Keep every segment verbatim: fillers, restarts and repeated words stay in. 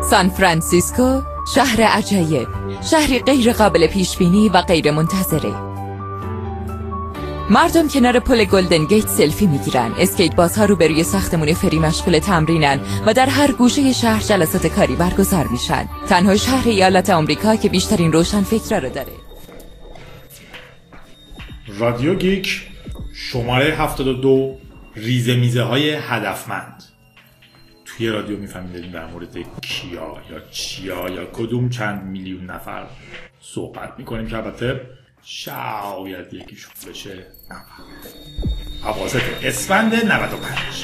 سان فرانسیسکو، شهر عجایب، شهری غیر قابل پیش بینی و غیر منتظره. مردم کنار پل گلدن گیت سلفی میگیرن، اسکیت بازها روبروی ساختمون فری مشغول تمرینن و در هر گوشه شهر جلسات کاری برگزار میشن. تنها شهر ایالت آمریکا که بیشترین روشن فکرا رو داره. رادیو گیک شماره هفتاد و دو، ریزه میزه های هدفمند. توی رادیو میفهمیدیم در مورد کیا یا چیا یا کدوم چند میلیون نفر صحبت میکنیم که البته شاید یکیشون بشه اواسط اسفند نود و پنج.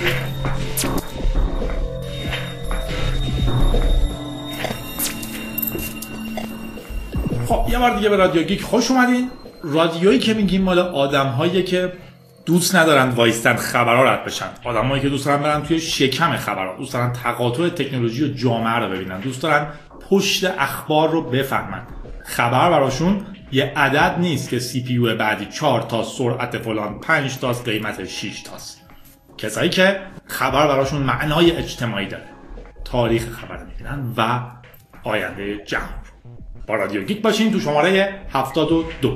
خب یه بار دیگه به رادیو گیک خوش اومدین. رادیویی که میگیم مال آدم‌هایی که دوست ندارن وایستن خبرها رد بشن، آدمایی که دوست دارن برن توی شکم خبرها، دوست دارن تقاطع تکنولوژی و جامعه رو ببینن، دوست دارن پشت اخبار رو بفهمن. خبر براشون یه عدد نیست که سی پی یو بعدی چهار تا، سرعت فلان پنج تاست، قیمت شش تاست. کسایی که خبر براشون معنای اجتماعی داره، تاریخ خبر میبینن و آینده جهان. با رادیو گیک باشین تو شماره هفتاد و دو.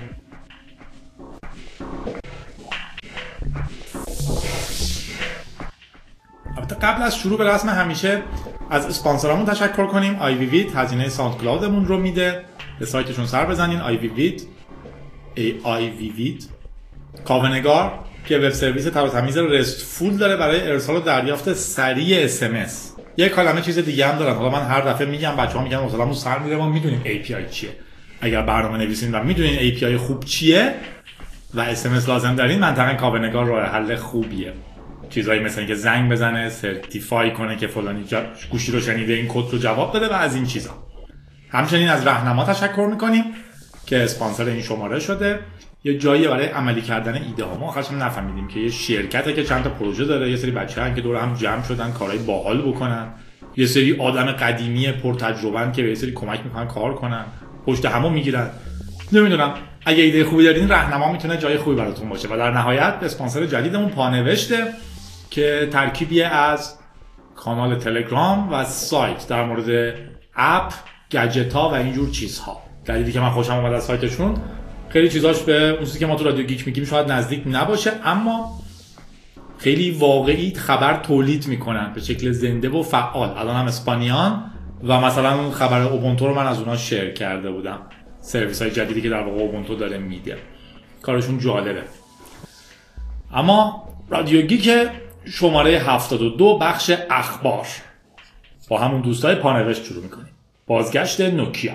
قبل از شروع به رسم همیشه از اسپانسرامون تشکر کنیم. آی وی وید هزینه ساوند کلاودمون رو میده. به سایتشون سر بزنین آی وی وید ای آی وی وید. کاونگار که وب سرویس تر و تمیز رست فول داره برای ارسال و دریافت سریع اس ام اس. یه کلمه چیز دیگه هم دارن، حالا من هر دفعه میگم، بچه‌ها میگن مثلا سر میره، ما میدونیم ای پی آی چیه. اگر برنامه نویسین و میدونین ای پی آی خوب چیه و اس ام اس لازم دارین، منطقه کاونگار راه حل خوبیه. چیزایی مثل اینکه زنگ بزنه، سرتیفای کنه که فلانی گوشی رو شنیده، این کد رو جواب بده و از این چیزا. همچنین از راهنما تشکر میکنیم که اسپانسر این شماره شده. یه جایی برای عملی کردن ایده ها. ما آخرش نفهمیدیم که یه شرکته که چند تا پروژه داره، یه سری بچه‌ها که دور هم جمع شدن کارهای باحال بکنن، یه سری آدم قدیمی پرتجربه‌ان که به یه سری کمک میکنن کار کنن، پشت همو میگیرن. نمیدونم، اگه ایده خوبی دارین راهنما میتونه جای خوبی براتون باشه. و در نهایت اسپانسر جدیدمون پانوشته که ترکیبی از کانال تلگرام و سایت در مورد اپ، گجت‌ها و اینجور چیزها. دلیلی که من خوشم اومد از سایتشون، خیلی چیزاش به اون چیزی که ما تو رادیو گیک میگیم شاید نزدیک نباشه، اما خیلی واقعی خبر تولید میکنن به شکل زنده و فعال. الان هم اسپانیان و مثلا خبر اوبونتو رو من از اونها شیر کرده بودم، سرویس های جدیدی که در واقع اوبونتو داره میده. کارشون جالبه. اما رادیو گیک شماره هفتاد و دو، بخش اخبار، با همون دوستای پانوشت شروع میکنیم. بازگشت نوکیا.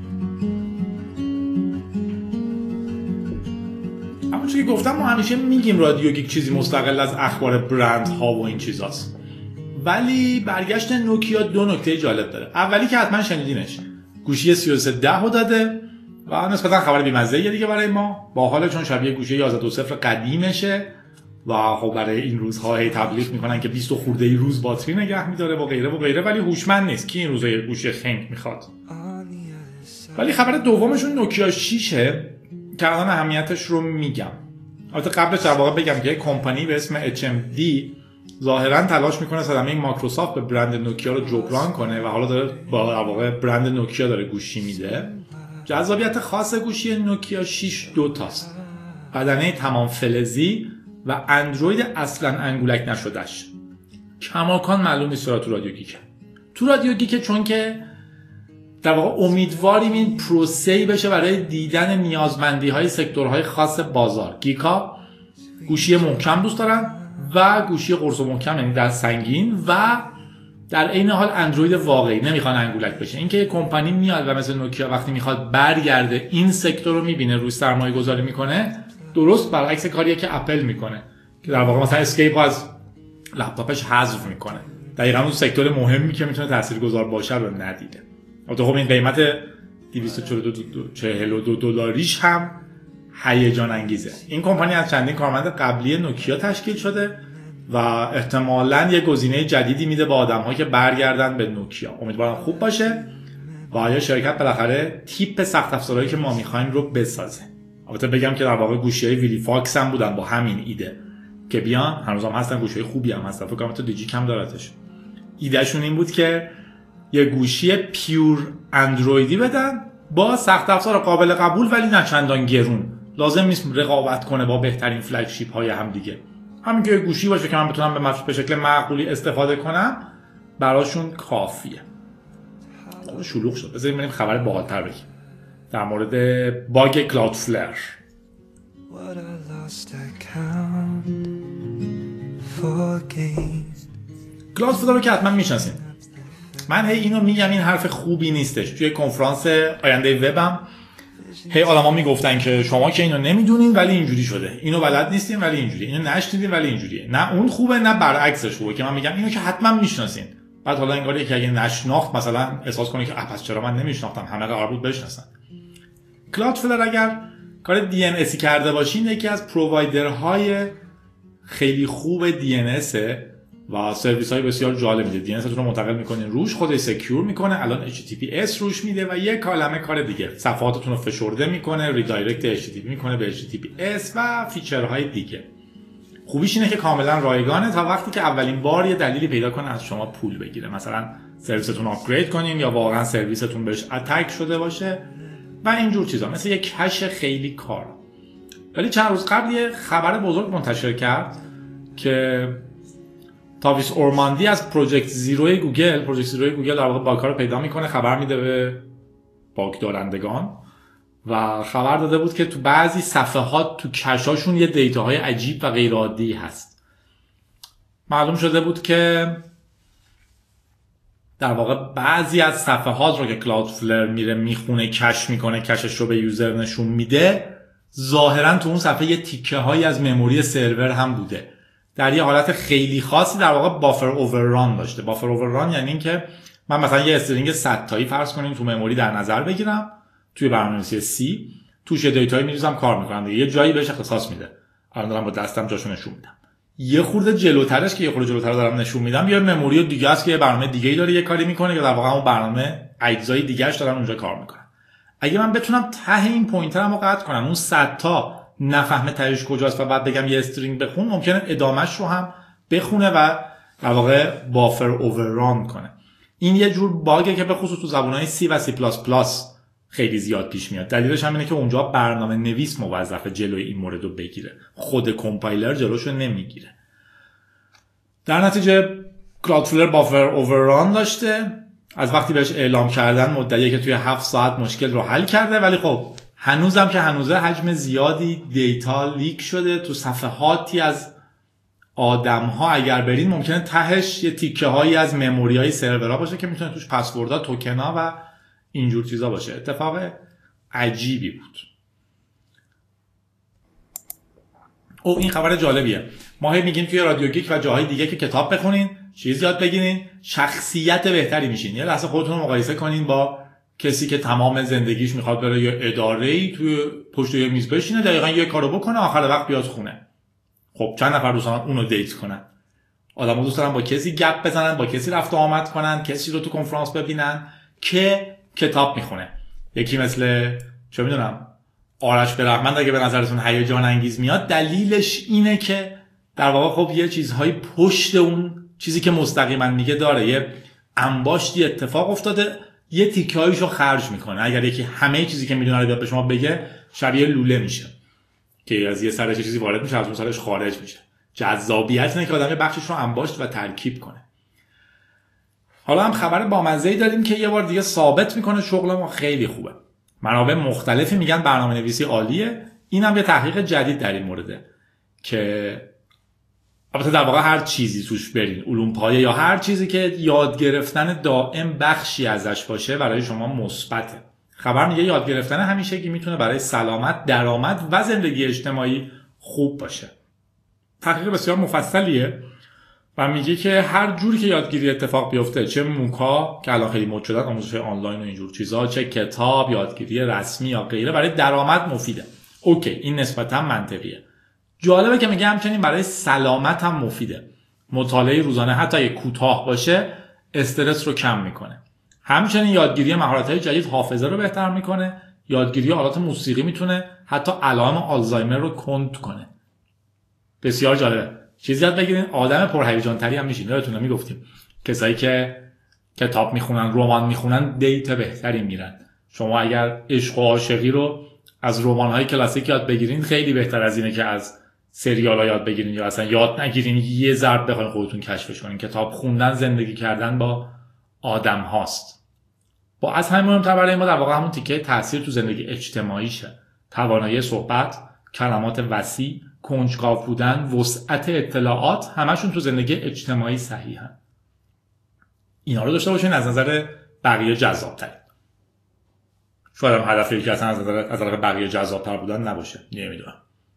همونجوری که گفتم ما همیشه میگیم رادیو گیک چیزی مستقل از اخبار برند ها و این چیزاست، ولی برگشت نوکیا دو نکته جالب داره. اولی که حتما شنیدینش، گوشی سی و سه ده رو داده و نسبتا خبر بی‌مزه‌ایه دیگه برای ما، باحاله چون شبیه گوشی یازده دو صفر قدیمشه و خب برای این روزها هی تبلیغ میکنن که بیست خورده ای روز باتری نگه میداره و غیره و غیره، ولی هوشمند نیست. کی این روزا یه گوشی خنگ میخواد؟ ولی خبر دومشون نوکیا شیشه که الان اهمیتش رو میگم. البته قبلش در واقع بگم که یک کمپانی به اسم اچ ام دی ظاهرا تلاش میکنه صدمه مایکروسافت به برند نوکیا رو جبران کنه و حالا داره با در واقع برند نوکیا داره گوشی میده. جذابیت خاص گوشی نوکیا شش دو تاست، بدنه تمام فلزی و اندروید اصلا انگولک نشدهش. کماکان معلوم نیست تو رادیو گیک. تو رادیو گیک چون که در واقع امیدواریم این پروسه‌ای بشه برای دیدن نیازمندی های سکتورهای خاص بازار. گیکا گوشی محکم دوست دارن و گوشی قرص و محکم، یعنی در سنگین، و در عین حال اندروید واقعی، نمیخوان انگولک بشه. اینکه یک کمپانی میاد و مثل نوکیا وقتی میخواد برگرده این سکتور رو میبینه، روی سرمایه گذاری میکنه، درست برعکس کاریه که اپل میکنه که در واقع مثلا اسکیپ از لپتاپش حذف میکنه. دقیقاً اون سکتور مهمی که میتونه تاثیرگذار باشه رو ندیده. البته خب این قیمت دویست و چهل و دو دلاریش هم هیجان انگیزه. این کمپانی از چندین کارمند قبلی نوکیا تشکیل شده و احتمالاً یه گزینه جدیدی میده با آدم‌ها که برگردن به نوکیا. امیدوارم خوب باشه و آیا شرکت بالاخره تیپ سخت افزارهایی که ما می‌خوایم رو بسازه. البته بگم که در واقع گوشی‌های ویلی فاکس هم بودن با همین ایده که بیان، هنوزم هستن، گوشی‌های خوبی هم هستن، فکر کنم تو دیجیک هم دارتش. ایدهشون این بود که یه گوشی پیور اندرویدی بدن با سخت افزار قابل قبول ولی نه چندان گرون. لازم نیست رقابت کنه با بهترین فلگشیپ های هم دیگه. همین که گوشی باشه که من بتونم به شکل معقولی استفاده کنم براشون کافیه. خب شلوغ شد. بذاریم بریم خبر باحال‌تر بگیم در مورد باگ کلاودفلر. کلاودفلر رو که حتما میشناسین. من هی اینو میگم این حرف خوبی نیستش. توی کنفرانس آینده وبم هی آدما میگفتن که شما که اینو نمیدونین ولی اینجوری شده، اینو بلد نیستین ولی اینجوری، اینو نشنیدین ولی اینجوریه. نه اون خوبه نه برعکسش خوبه که من میگم اینو که حتما میشناسین. بعد حالا انگار که اگه نشناخت مثلا احساس کنه که پس چرا من نمیشناختم، همه قرار بود بشناسن. کلاودفلر اگر کار دی ان اس کرده باشین یکی از پرووایدرهای خیلی خوب دی ان اس و سرویس های بسیار جالب میده. دی ان اس رو منتقل میکنین روش، خودش سکیور میکنه، الان اچ تی پی اس روش میده و یک کلمه کار دیگه، صفحاتتون رو فشرده میکنه، ریدایرکت اچ تی پی میکنه به اچ تی پی اس و فیچرهای دیگه. خوبیش اینه که کاملا رایگانه تا وقتی که اولین بار یه دلیلی پیدا کنه از شما پول بگیره، مثلا سرویستون آپگرید کنین یا واقعا سرویستون بهش اتک شده باشه و اینجور چیزا، مثل یک کش خیلی کار. ولی چند روز قبل یه خبر بزرگ منتشر کرد که تاویس اورماندی از پروژکت زیروی گوگل، پروژکت زیروی گوگل در واقع باگ‌ها رو پیدا میکنه، خبر میده به باگ دارندگان و خبر داده بود که تو بعضی صفحات تو کشاشون یه دیتاهای عجیب و غیر عادی هست. معلوم شده بود که در واقع بعضی از صفحات رو که کلاودفلر میره میخونه، کش میکنه، کشش رو به یوزر نشون میده، ظاهرا تو اون صفحه یه تیکه هایی از مموری سرور هم بوده. در یه حالت خیلی خاصی در واقع بافر اوورران داشته. بافر اوورران یعنی این که من مثلا یه استرینگ صد تایی فرض کنیم تو مموری در نظر بگیرم، توی برنامه‌نویسی سی توش یه دیتایی میریزم کار میکنم دیگه، یه جایی بهش اختصاص میده. الان دارم با دستم جاشو نشون میدم. یه خورده جلوترش که یه خورده جلوتر دارم نشون میدم یه مموری دیگه است که یه برنامه دیگه‌ای داره یه کاری میکنه که در واقع اون برنامه اجزای دیگه‌اش دارن اونجا کار میکنن. اگه من بتونم ته این پوینترمو قطع کنم، اون صد تا نفهمه تهش کجاست و بعد بگم یه استرینگ بخون، ممکنه ادامهش رو هم بخونه و در واقع بافر اوورران کنه. این یه جور باگه که به خصوص تو زبان‌های سی و سی پلاس پلاس خیلی زیاد پیش میاد. دلیلش هم اینه که اونجا برنامه نویس موظفه جلوی این مورد رو بگیره، خود کامپایلر جلوشو نمیگیره. در نتیجه کلاودفلر بافر اوورران داشته. از وقتی بهش اعلام کردن مدعیه که توی هفت ساعت مشکل رو حل کرده، ولی خب هنوزم که هنوزه حجم زیادی دیتا لیک شده تو صفحاتی از آدم ها. اگر برین ممکنه تهش یه تیکه هایی از مموری های سرورها باشه که میتونه توش پسوردها، توکن ها و اینجور چیزا باشه. اتفاق عجیبی بود. او این خبر جالبیه. ما هی میگیم توی رادیو گیک و جاهای دیگه که کتاب بخونین، چیز یاد بگیرین، شخصیت بهتری میشین. یه لحظه خودتون رو مقایسه کنین با کسی که تمام زندگیش میخواد بره یه اداره‌ای توی پشت یه میز بشینه، دقیقاً یه کارو بکنه، آخر وقت بیاد خونه. خب چند نفر دوست دارن اونو دیت کنن؟ آدم‌ها دوست دارن با کسی گپ بزنن، با کسی رفت و آمد کنن، کسی رو تو کنفرانس ببینن که کتاب میخونه. یکی مثل چه میدونم آرش برهمند اگه به نظرتون هیجان انگیز میاد، دلیلش اینه که در واقع خب یه چیزهای پشت اون چیزی که مستقیما میگه داره، یه انباشتی اتفاق افتاده، یه تیکه‌ایشو خرج میکنه. اگر یکی همه چیزی که میدونه رو بیاد به شما بگه، شبیه لوله میشه که از یه سرش چیزی وارد میشه، از اون سرش خارج میشه. جذابیت اینه که آدم بخشش رو انباشت و ترکیب کنه. حالا هم خبر بامزه‌ای داریم که یه بار دیگه ثابت میکنه شغل ما خیلی خوبه. منابع مختلفی میگن برنامه‌نویسی عالیه. اینم یه تحقیق جدید در این مورده که البته در واقع هر چیزی توش برین، علوم پایه یا هر چیزی که یاد گرفتن دائم بخشی ازش باشه برای شما مثبته. خبر میگه یاد گرفتن همیشگی میتونه برای سلامت، درآمد و زندگی اجتماعی خوب باشه. تحقیق بسیار مفصلیه و میگه که هر جوری که یادگیری اتفاق بیفته، چه موکا که الان خیلی مد شدن، آموزش آنلاین و اینجور چیزا، چه کتاب، یادگیری رسمی یا غیره، برای درآمد مفیده. اوکی، این نسبتا منطقیه. جالبه که میگه همچنین برای سلامت هم مفیده. مطالعه روزانه حتی اگه کوتاه باشه استرس رو کم میکنه. همچنین یادگیری مهارت‌های جدید حافظه رو بهتر میکنه. یادگیری آلات موسیقی میتونه حتی علائم آلزایمر رو کند کنه. بسیار جالبه. چیزی یاد بگیرین، آدم پرهیجان تری هم میشین. یادتونه میگفتیم کسایی که کتاب میخونن، رمان میخونن، دیت بهتری میرن. شما اگر عشق و عاشقی رو از رمان‌های کلاسیک یاد بگیرین خیلی بهتر از اینه که از سریال‌ها یاد بگیرین یا اصلا یاد نگیرین یه ضرب بخواید خودتون کشفش کنین. کتاب خوندن زندگی کردن با آدم هاست. با از همین مهمتر برای ما در واقع همون تیکه تاثیر تو زندگی اجتماعیشه. توانایی صحبت، کلمات وسیع، کنجکاو بودن، وسعت اطلاعات، همشون تو زندگی اجتماعی صحیحن. اینا رو داشته باشین از نظر بقیه جذاب‌تر. شاید هم هدف یکی اصلا از نظر از نظر بقیه جذاب‌تر بودن نباشه، نمیدونم.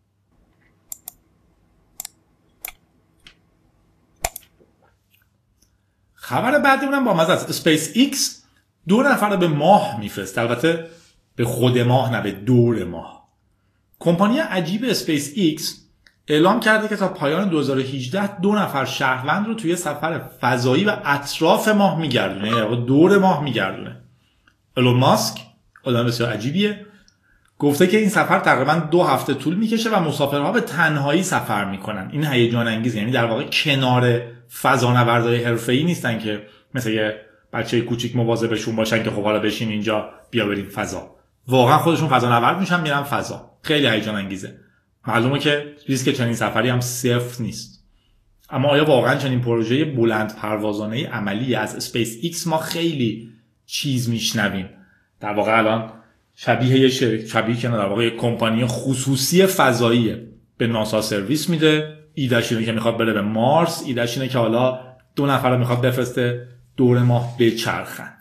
خبر بعدیمون با مزه است. اسپیس ایکس دو نفر به ماه میفرسته، البته به خود ماه نه، به دور ماه. کمپانی عجیب اسپیس ایکس اعلام کرده که تا پایان دو هزار و هجده دو نفر شهروند رو توی سفر فضایی و اطراف ماه میگردونه، یعنی دور ماه میگردونه. ایلون ماسک آدم بسیار عجیبیه، گفته که این سفر تقریبا دو هفته طول میکشه و مسافرها به تنهایی سفر میکنن. این هیجان انگیزه، یعنی در واقع کنار فضانوردای حرفه‌ای نیستن که مثل یه بچه کوچیک مواظبشون باشن که خب حالا بشین اینجا بیا بریم فضا. واقعا خودشون فضانورد میشن میرن فضا. خیلی هیجان انگیزه. معلومه که ریسک چنین سفری هم صفر نیست. اما آیا واقعا چنین پروژه بلند پروازانه عملی از اسپیس ایکس ما خیلی چیز میشنویم؟ در واقع الان شبیه یه شرکت، شبیه که در واقع یه کمپانی خصوصی فضاییه، به ناسا سرویس میده. ایدهش اینه که میخواد بره به مارس، ایدهش اینه که حالا دو نفر رو میخواد بفرسته دور ماه بچرخن.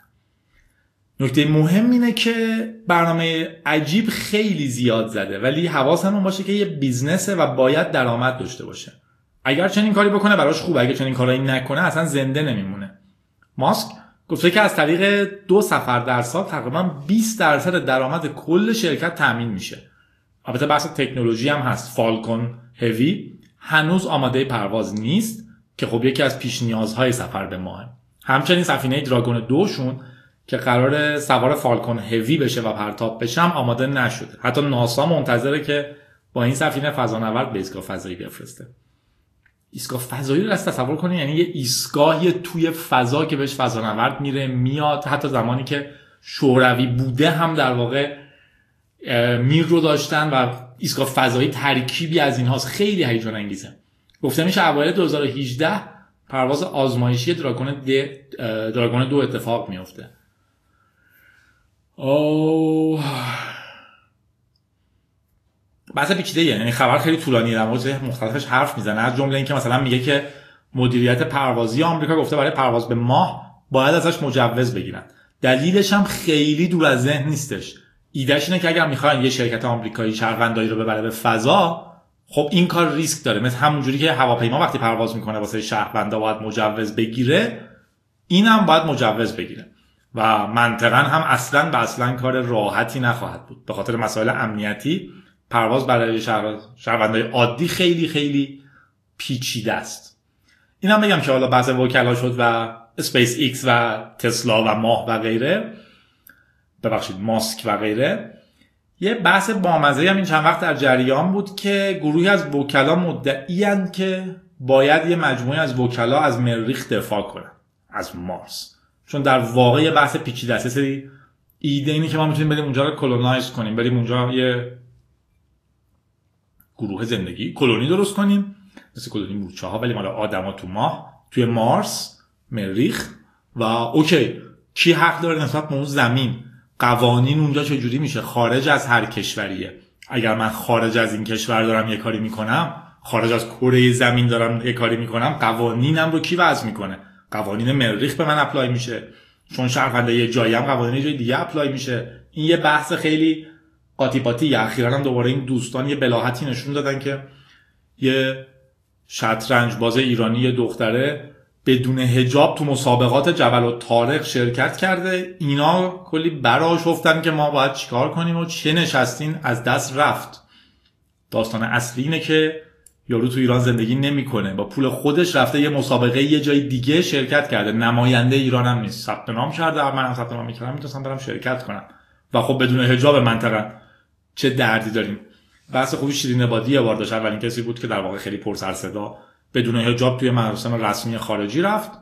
نکته مهم اینه که برنامه عجیب خیلی زیاد زده، ولی حواسمون باشه که یه بیزنسه و باید درآمد داشته باشه. اگر چنین کاری بکنه براش خوبه، اگر چنین کاری نکنه اصلا زنده نمیمونه. ماسک گفته که از طریق دو سفر در سال تقریبا بیست درصد درآمد کل شرکت تامین میشه. البته بحث تکنولوژی هم هست. فالکون هوی هنوز آماده پرواز نیست که خب یکی از پیش نیازهای سفر به ماه. همچنین سفینه دراگون دوشون که قرار سوار فالکون هوی بشه و پرتاب بشه هم آماده نشده. حتی ناسا منتظره که با این سفینه فضانورد به ایستگاه فضایی بفرسته. ایستگاه فضایی رو راست تصور کنید، یعنی یه ایستگاهی توی فضا که بهش فضانورد میره میاد. حتی زمانی که شوروی بوده هم در واقع میر رو داشتن و ایستگاه فضایی ترکیبی از اینهاست. خیلی هیجان انگیزه. گفته میشه اوایل دو هزار و هجده پرواز آزمایشی دراگون دراگون دو اتفاق میفته. اوه بحث پیچیده‌ایه، یعنی خبر خیلی طولانیه، در مورد مختلفش حرف میزنه. از جمله اینکه مثلا میگه که مدیریت پروازی آمریکا گفته برای پرواز به ماه باید ازش مجوز بگیرن. دلیلش هم خیلی دور از ذهن نیستش. ایدهش اینه که اگر میخواین یه شرکت آمریکایی شهروندایی رو ببره به فضا، خب این کار ریسک داره. مثل همونجوری که هواپیما وقتی پرواز میکنه واسه شهروندا باید مجوز بگیره، اینم باید مجوز بگیره و منطقاً هم اصلاً به اصلاً کار راحتی نخواهد بود. به خاطر مسائل امنیتی پرواز برای شهر... شهروندای عادی خیلی خیلی پیچیده است. اینم بگم که حالا بحث وکلا شد و اسپیس ایکس و تسلا و ماه و غیره، ببخشید ماسک و غیره. یه بحث بامزه هم این چند وقت در جریان بود که گروهی از وکلا مدعی‌اند که باید یه مجموعه از وکلا از مریخ دفاع کنن از مارس، چون در واقع یه بحث پیچیده است. سری ایده اینه که ما میتونیم بریم اونجا رو کلونایز کنیم، بریم اونجا یه گروه زندگی کلونی درست کنیم مثل کلونی مورچه ها، ولی مال آدما تو ماه، توی مارس، مریخ. و اوکی کی حق داره نسبت به اون زمین؟ قوانین اونجا چجوری میشه؟ خارج از هر کشوریه. اگر من خارج از این کشور دارم یه کاری میکنم، خارج از کره زمین دارم یه کاری میکنم، قوانینم رو کی وضع میکنه؟ قوانین مریخ به من اپلای میشه، چون شهرونده یه جایی هم قوانین یه جای دیگه اپلای میشه. این یه بحث خیلی قاطی پاتی. اخیراً هم دوباره این دوستان یه بلاهتی نشون دادن که یه شطرنج باز ایرانی یه دختره بدون حجاب تو مسابقات جبل الطارق شرکت کرده. اینا کلی برآشفتن که ما باید چیکار کنیم و چه نشستین از دست رفت. داستان اصلی اینه که یارو تو ایران زندگی نمیکنه، با پول خودش رفته یه مسابقه یه جای دیگه شرکت کرده، نماینده ایران هم نیست، ثبت نام کرده. منم ثبت نام میکردم میتونستم برم شرکت کنم و خب بدون حجاب منطقه چه دردی داریم. بحث خوبی شیرین عبادی وارداش اولین کسی بود که در واقع خیلی پر سر صدا بدون حجاب توی مراسم رسمی خارجی رفت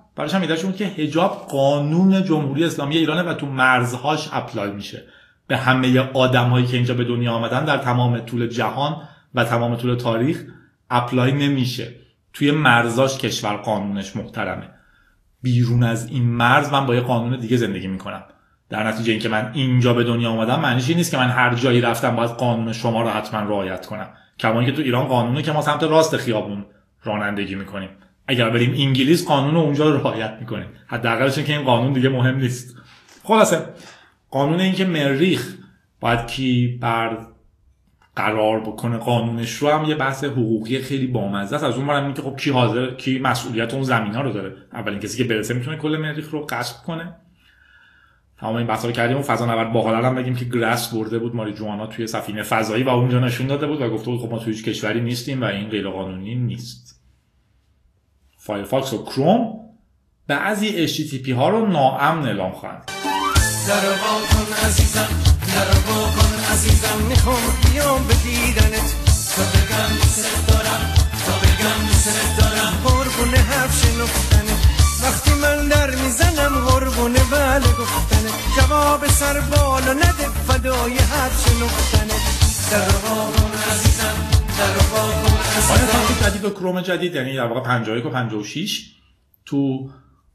براش هم ایدهش بود که حجاب قانون جمهوری اسلامی ایرانه و تو مرزهاش اپلای میشه به همه آدم‌هایی که اینجا به دنیا آمدن در تمام طول جهان و تمام طول تاریخ اپلای نمیشه. توی مرزاش کشور قانونش محترمه. بیرون از این مرز من با یه قانون دیگه زندگی میکنم. در نتیجه اینکه من اینجا به دنیا اومدم معنیش این نیست که من هر جایی رفتم باید قانون شما رو حتما رعایت کنم. کما اینکه تو ایران قانونه که ما سمت راست خیابون رانندگی میکنیم. اگر بریم انگلیس قانون رو اونجا رو رعایت میکنیم. حداقلش اینکه این قانون دیگه مهم نیست. خلاصه قانون این که مریخ باید کی بر قرار بکنه قانونش رو هم یه بحث حقوقی خیلی بامزه است. از اون برم این که خب کی حاضر کی مسئولیت اون زمینا رو داره. اولین کسی که برسه میتونه کل مریخ رو غصب کنه. تمام این بحثا رو کردیم و فضانورد باحالا هم بگیم که گراس برده بود ماری جوانا توی سفینه فضایی و اونجا نشون داده بود و گفته بود خب ما توی هیچ کشوری نیستیم و این غیر قانونی نیست. فایرفاکس و کروم بعضی اچ تی تی پی ها رو ناامن اعلام خواهند. در واکن عزیزم در واکن عزیزم میخوام بیام به دیدنت تا بگم دوست دارم تا بگم دوست دارم قربون حرف شنفتنت وقتی من در میزنم قربون بله گفتنت جواب سر بالا نده فدای حرف شنفتنت در واکن عزیزم در واکن عزیزم. فایرفاکس جدید و کروم جدید یعنی در واقع پنجاه و یک و پنجاه و شش تو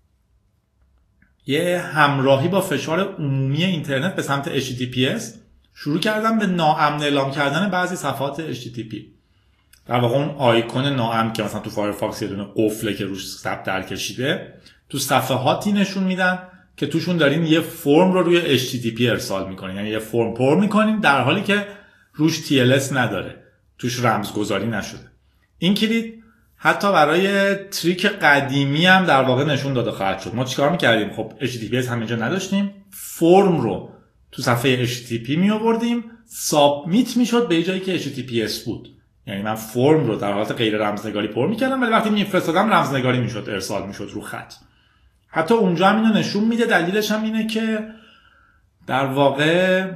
یه همراهی با فشار عمومی اینترنت به سمت اچ تی تی پی اس شروع کردن به ناامن اعلام کردن بعضی صفحات اچ تی تی پی. در واقع اون آیکون ناامن که مثلا تو فایرفاکس یه دونه قفله که روش ثبت در کشیده تو صفحاتی نشون میدن که توشون دارین یه فرم رو روی اچ تی تی پی ارسال میکنین، یعنی یه فرم پر میکنین در حالی که روش تی ال اس نداره، توش رمزگذاری نشده. این کلید حتی برای تریک قدیمی هم در واقع نشون داده خواهد شد. ما چیکار میکردیم؟ خب اچ تی تی پی اس همینجا نداشتیم، فرم رو تو صفحه اچ تی تی پی می آوردیم، سابمیت میشد به جایی که اچ تی تی پی اس بود. یعنی من فرم رو در حالت غیر رمزنگاری پر میکردم ولی وقتی میفرستادم رمزنگاری میشد، ارسال میشد رو خط. حتی اونجا هم اینو نشون میده. دلیلش هم اینه که در واقع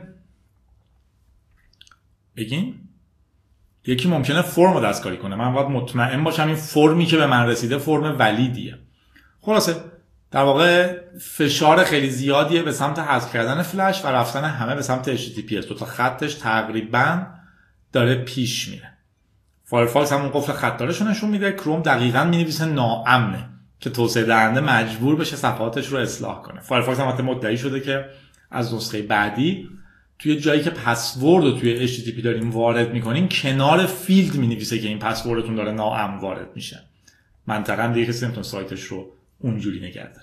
بگیم یکی ممکنه فرم رو دستکاری کنه، من باید مطمئن باشم این فرمی که به من رسیده فرم ولیدیه. خلاصه در واقع فشار خیلی زیادیه به سمت حذف کردن فلش و رفتن همه به سمت اچ تی تی پی اس. دو تا خطش تقریبا داره پیش میره. فایرفاکس همون قفل خطدارش رو نشون میده. کروم دقیقاً مینویسه ناامنه که توسعه دهنده مجبور بشه صفحاتش رو اصلاح کنه. فایرفاکس هم البته مدعی شده که از نسخه بعدی توی جایی که پسورد رو توی اچ تی تی پی داریم وارد میکنیم کنار فیلد مینویسه که این پسوردتون داره ناامن وارد میشه. منطقاً دیگه کسی نمیتونه سایتش رو اونجوری نگه داره.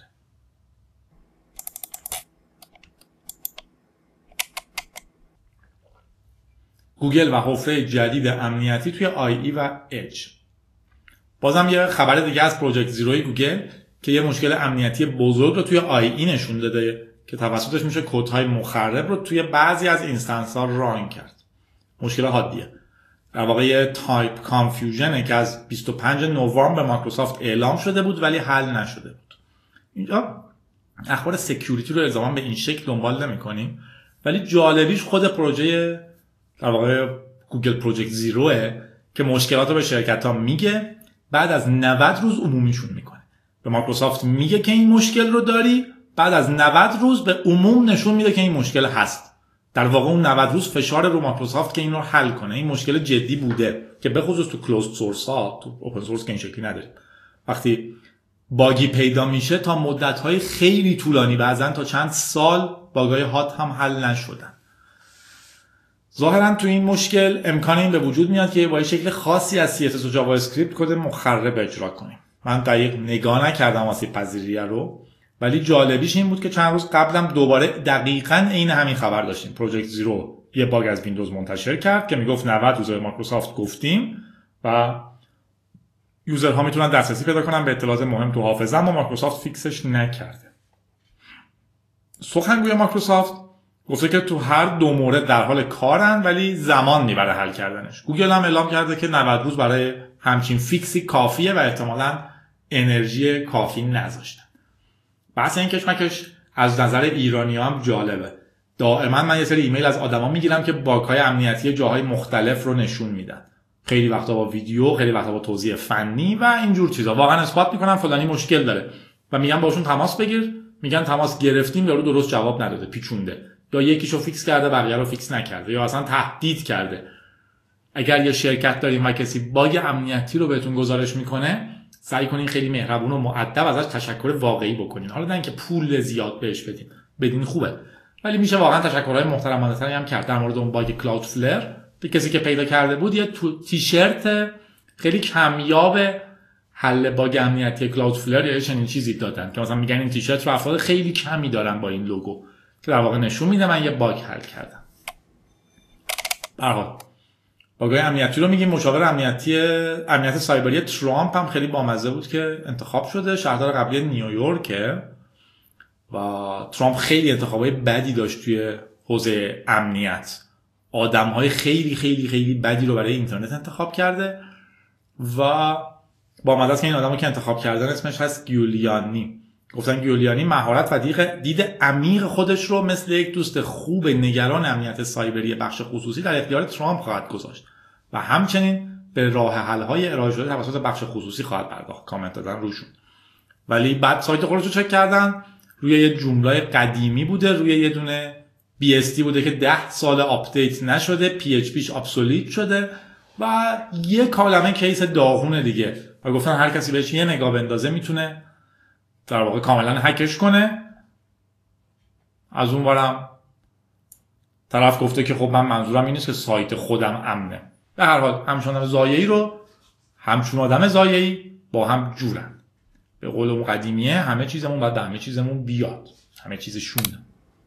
گوگل و حفره جدید امنیتی توی آی ای و اج. بازم یه خبر دیگه از پروژکت زیروی گوگل که یه مشکل امنیتی بزرگ رو توی آی ای نشون داده که توسطش میشه کدهای مخرب رو توی بعضی از اینستنس ها ران کرد. مشکل حادیه. در واقع یه تایپ کانفیوژنه که از بیست و پنجم نوامبر به مایکروسافت اعلام شده بود ولی حل نشده بود. اینجا اخبار سکیوریتی رو الزاما به این شکل دنبال نمی‌کنیم ولی جالبیش خود پروژه در واقع گوگل پروژکت زیروه که مشکلات رو به شرکت‌ها میگه، بعد از نود روز عمومیشون میکنه. به مایکروسافت میگه که این مشکل رو داری، بعد از نود روز به عموم نشون میده که این مشکل هست. در واقع اون نود روز فشار رو مایکروسافت که این رو حل کنه. این مشکل جدی بوده که به خصوص تو کلوزد سورس ها، تو اوپن سورس که این شکلی نداریم. وقتی باگی پیدا میشه تا مدت‌های خیلی طولانی، بعضن تا چند سال باگای هات هم حل نشدن. ظاهرا تو این مشکل امکان این به وجود میاد که با شکل خاصی از سی اس اس و جاوا اسکریپت کد مخرب اجرا کنیم. من دقیق نگاه نکردم آسیب پذیری رو، ولی جالبیش این بود که چند روز قبلم دوباره دقیقاً عین همین خبر داشتیم. پروژکت زیرو یه باگ از ویندوز منتشر کرد که میگفت نود روز به مایکروسافت گفتیم و یوزرها میتونن دسترسی پیدا کنن به اطلاعات مهم تو حافظه، اما مایکروسافت فیکسش نکرده. سخنگوی مایکروسافت گفته که تو هر دو مورد در حال کارن ولی زمان میبره حل کردنش. گوگل هم اعلام کرده که نود روز برای همچین فیکسی کافیه و احتمالاً انرژی کافی نذاشتن. بحث این کشمکش از نظر ایرانی هم جالبه. دائما من یه سری ایمیل از آدما میگیرم که باگ‌های امنیتی جاهای مختلف رو نشون میدن. خیلی وقتا با ویدیو، خیلی وقتا با توضیح فنی و اینجور چیزا. واقعا اثبات میکنم فلانی مشکل داره. و میگن باشون تماس بگیر، میگن تماس گرفتیم یارو درست جواب نداده، پیچونده، یا یکیشو فیکس کرده بقیه رو فیکس نکرده، یا اصلا تهدید کرده. اگر یه شرکت داریم و کسی باگ امنیتی رو بهتون گزارش میکنه، سعی کنین خیلی مهربون و مؤدب ازش تشکر واقعی بکنین. حالا نه اینکه پول زیاد بهش بدین، بدین خوبه، ولی میشه واقعا تشکرهای محترمانه‌تری هم کرد. در مورد اون باگ کلاودفلر به کسی که پیدا کرده بود یه تیشرت خیلی کمیاب حل باگ امنیتی کلاودفلر یا چنین چیزی دادن که مثلا میگن این تیشرت رو افراد خیلی کمی دارن با این لوگو، که در واقع نشون میده من یه باگ حل کردم. به هر حال باگای امنیتی رو میگیم. مشاور امنیتی امنیت سایبری ترامپ هم خیلی بامزه بود که انتخاب شده، شهردار قبلی نیویورک، و ترامپ خیلی انتخابای بدی داشت توی حوزه امنیت. آدم‌های خیلی خیلی خیلی بدی رو برای اینترنت انتخاب کرده و بامزه است که این آدمو که انتخاب کردن اسمش هست گیولیانی. گفتن گیولیانی مهارت و دید عمیق خودش رو مثل یک دوست خوب نگران امنیت سایبری بخش خصوصی در اختیار ترامپ خواهد گذاشت و همچنین به راه حل‌های ارائه شده توسط بخش خصوصی خواهد پرداخت. کامنت دادن روشون. ولی بعد سایت خودش رو چک کردن، روی یه جمله قدیمی بوده، روی یه دونه بی اس تی بوده که ده سال آپدیت نشده، پی اچ پیش ابسولوت شده و یه کلمه کیس داغونه دیگه. و گفتن هر کسی بهش یه نگاه بندازه میتونه در واقع کاملا هکش کنه. از اون ورم طرف گفته که خب من منظورم این نیست که سایت خودم امنه. به هر حال همچون آدم زایعی رو همچون آدم زایعی با هم جورن. به قول اون قدیمیه همه چیزمون باید به همه چیزمون بیاد، همه چیزشونه.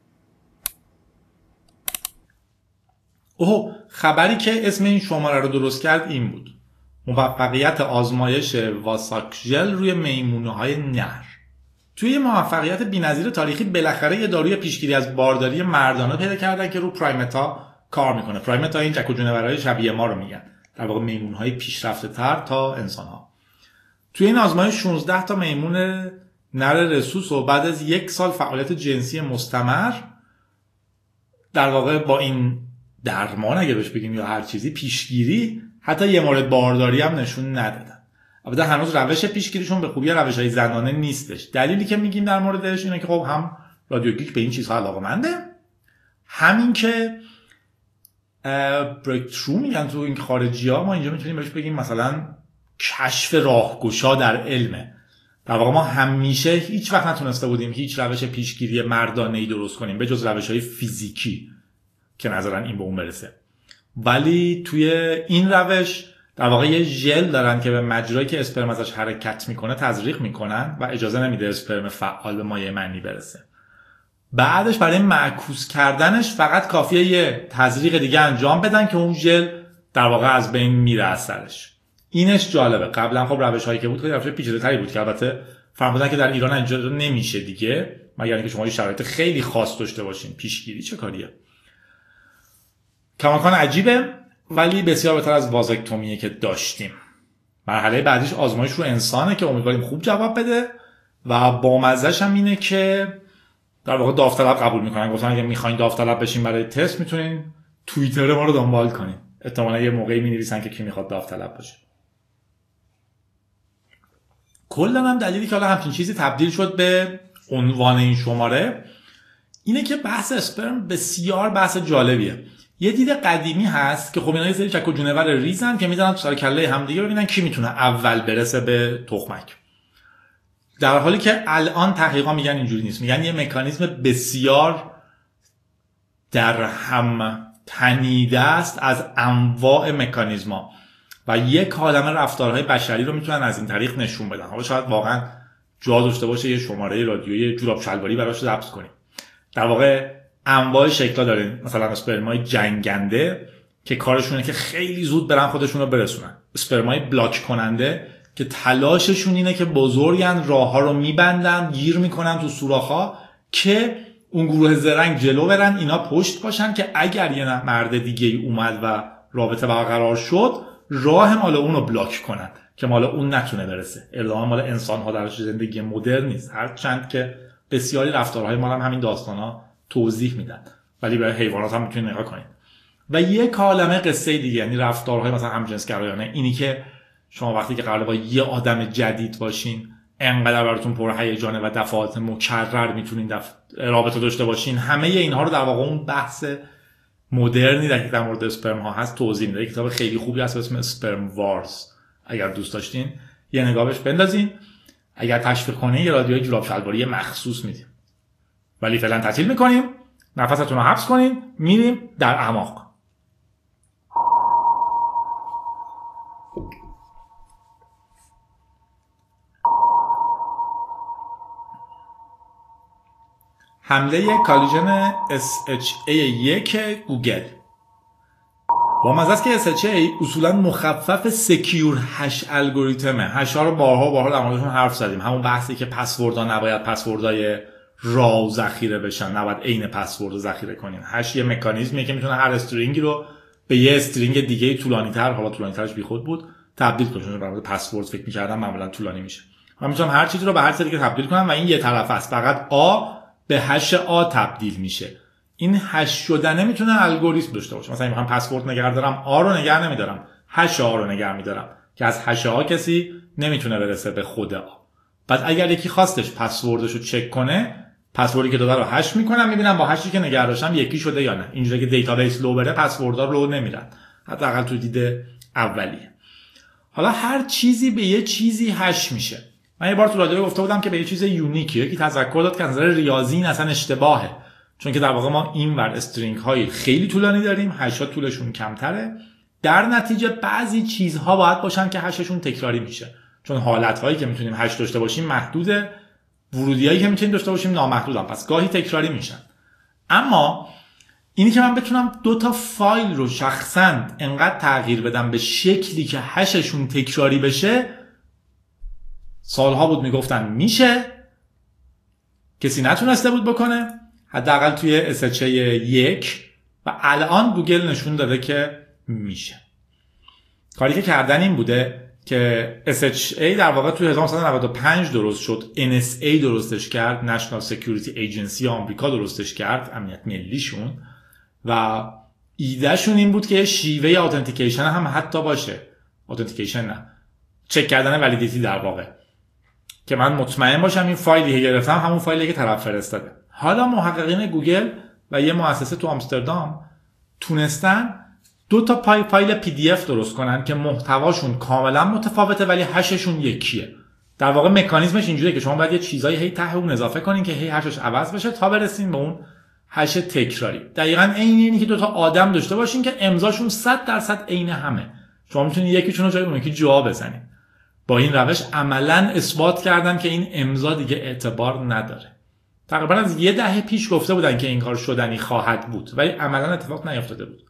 اوه، خبری که اسم این شماره رو درست کرد این بود: موفقیت آزمایش واساکژل روی میمونه‌های نر. توی موفقیت بی‌نظیر تاریخی بالاخره یه داروی پیشگیری از بارداری مردانه پیدا کردن که رو پرایمتا کار میکنه. پرایمتا این جک و جونورهای شبیه ما رو میگن، در واقع میمون‌های پیشرفته‌تر تا انسان‌ها. توی این آزمایش شانزده تا میمون نر رسوس و بعد از یک سال فعالیت جنسی مستمر در واقع با این درمان اگه بهش بگیم یا هر چیزی پیشگیری، حتی یه مورد بارداری هم نشون ندادن. البته هنوز روش پیشگیریشون به خوبی روش‌های زنانه نیستش. دلیلی که میگیم در موردش اینه که خب هم رادیو گیک به این چیزها علاقه‌منده، همین که بریک ترو میگن تو این خارجی‌ها، ما اینجا میتونیم بهش بگیم مثلا کشف راهگشا در علمه. در واقع ما همیشه هیچ وقت نتونسته بودیم هیچ روش پیشگیری مردانه‌ای درست کنیم به جز روش‌های فیزیکی که نظرن این به اون برسه. ولی توی این روش در واقع یه ژل دارن که به مجرایی که اسپرم ازش حرکت میکنه تزریق میکنن و اجازه نمیده اسپرم فعال به مایع منی برسه. بعدش برای معکوس کردنش فقط کافیه یه تزریق دیگه انجام بدن که اون ژل در واقع از بین میره اثرش. اینش جالبه. قبلا خب روش هایی که بود خیلی روش پیچیده‌تری بود که البته فرمودن که در ایران اینجا نمیشه دیگه، مگر اینکه شما یه شرایط خیلی خاص داشته باشین. پیشگیری چه کاریه؟ کماکان عجیبه، ولی بسیار بهتر از وازکتومیه که داشتیم. مرحله بعدیش آزمایش رو انسانه که امیدواریم خوب جواب بده و بامزه‌ش هم اینه که در واقع داوطلب قبول میکنن. گفتن اگه میخواین داوطلب بشین برای تست میتونین توییتر ما رو دنبال کنین. احتمالاً یه موقعی مینویسن که کی میخواد داوطلب باشه. کلاً هم دلیلی که حالا همچین چیزی تبدیل شد به عنوان این شماره اینه که بحث اسپرم بسیار بحث جالبیه. یه دید قدیمی هست که خب اینا یه سری چک و جونور ریزن که میذارن تو سر کله همدیگه ببینن کی میتونه اول برسه به تخمک. در حالی که الان تحقیقا میگن اینجوری نیست، میگن یه مکانیزم بسیار در هم تنیده است از انواع مکانیزما و یک عالمه رفتارهای بشری رو میتونن از این طریق نشون بدن. حالا شاید واقعا جا داشته باشه یه شماره رادیویی جوراب شلواری براش ضبط کنیم. در واقع انواع شکلا داریم، مثلا اسپرمای جنگنده که کارشونه که خیلی زود برن خودشون رو برسونن، اسپرمای بلاک کننده که تلاششون اینه که بزرگن، راهها رو میبندن، گیر میکنن تو سوراخ‌ها که اون گروه زرنگ جلو برن، اینا پشت باشن که اگر یه مرد دیگه ای اومد و رابطه برقرار شد راه مال اون رو بلاک کنن که مال اون نتونه برسه. اردام مال انسان ها در زندگی مدرن نیست، هرچند که بسیاری رفتارهای ما هم همین داستانا توضیح میدن، ولی برای حیوانات هم میتونید نگاه کنید. و یک عالمه قصه دیگه، یعنی رفتارهای مثلا همجنسگرایانه، اینی که شما وقتی که قراره با یه آدم جدید باشین انقدر براتون پرهیجانه و دفعات مکرر میتونین دف... رابطه داشته باشین. همه اینها رو در واقع اون بحث مدرنی در در مورد اسپرم ها هست توضیح میده. کتاب خیلی خوبی هست به اسم اسپرم وارز، اگر دوست داشتین یه نگاه بهش بندازین. اگر تشویق کنین یه رادیوی جوراب شلواری مخصوص میدیم، ولی فعلا تعطیل میکنیم، نفستون رو حبس کنین، میریم در اعماق. حمله کالیژن اس اچ ای یک گوگل. با مزه است که اس اچ ای اصولا مخفف سکیور هش الگوریتمه. هش ها رو بارها بارها در موردشون حرف زدیم. همون بحثی که پسوردها نباید پسوردهای راو ذخیره بشن، نباید عین پسورد ذخیره کنین. هش یه مکانیزمیه که میتونه هر استرینگی رو به یه استرینگ دیگه طولانی‌تر، حالا طولانی‌ترش بیخود بود، تبدیل کنه. چون در مورد پسورد فکر می‌کردم معمولا طولانی میشه. من میتونم هر چیزی رو به هر سری که تبدیل کنم و این یه طرف است. فقط آ به هش آ تبدیل میشه. این هش شدنه میتونه الگوریتم داشته باشه. مثلا میخوام پسورد نگه دارم، آ رو نگه نمیدارم، هش آ رو نگه میدارم که از هش آ کسی نمیتونه برسه به خود آ. بعد اگر یکی خواستش پسوردش رو چک کنه، پسوردی که داده رو هش میکنم، میبینم با هشی که نگه داشتم یکی شده یا نه. اینجوری که دیتابیس لو بره پسوردها لو نمیرن، حداقل تو دید اولیه. حالا هر چیزی به یه چیزی هش میشه. من یه بار تو رادیو گفته بودم که به یه چیز یونیکیه، یکی تذکر داد که از نظر ریاضی این اصلا اشتباهه، چون که در واقع ما اینور استرینگ های خیلی طولانی داریم، هش‌ها طولشون کمتره، در نتیجه بعضی چیزها باید باشن که هششون تکراری میشه، چون حالت هایی که میتونیم هش داشته باشیم محدوده، ورودیایی که میتونیم داشته باشیم نامحدودن، پس گاهی تکراری میشن. اما اینی که من بتونم دو تا فایل رو شخصا انقدر تغییر بدم به شکلی که هششون تکراری بشه، سالها بود میگفتن میشه، کسی نتونسته بود بکنه، حداقل توی اس اچ ای یک، و الان گوگل نشون داده که میشه. کاری که کردن این بوده که اس اچ ای در واقع توی هزار و نهصد و نود و پنج درست شد، ان اس ای درستش کرد، National Security Agency آمریکا درستش کرد، امنیت ملیشون، و ایدهشون این بود که شیوه اتنتیکیشن هم حتی باشه، اتنتیکیشن نه، چک کردن ولیدیتی در واقع، که من مطمئن باشم این فایلی که گرفتم همون فایلی که طرف فرستاده. حالا محققین گوگل و یه مؤسسه تو آمستردام تونستن دو تا پای فایل پی دی اف درست کنن که محتواشون کاملا متفاوته ولی هششون یکیه. در واقع مکانیزمش اینجوریه که شما باید یه چیزایی هی ته اون اضافه کنین که هی هشش عوض بشه تا برسین به اون هش تکراری. دقیقاً عین اینی که دو تا آدم داشته باشین که امضاشون صد درصد عین همه. شما میتونید یکیشون رو جای اون یکی جا بزنید. با این روش عملاً اثبات کردن که این امضا دیگه اعتبار نداره. تقریبا از یه دهه پیش گفته بودن که این کار شدنی خواهد بود ولی عملاً اتفاق نیفتاده بود.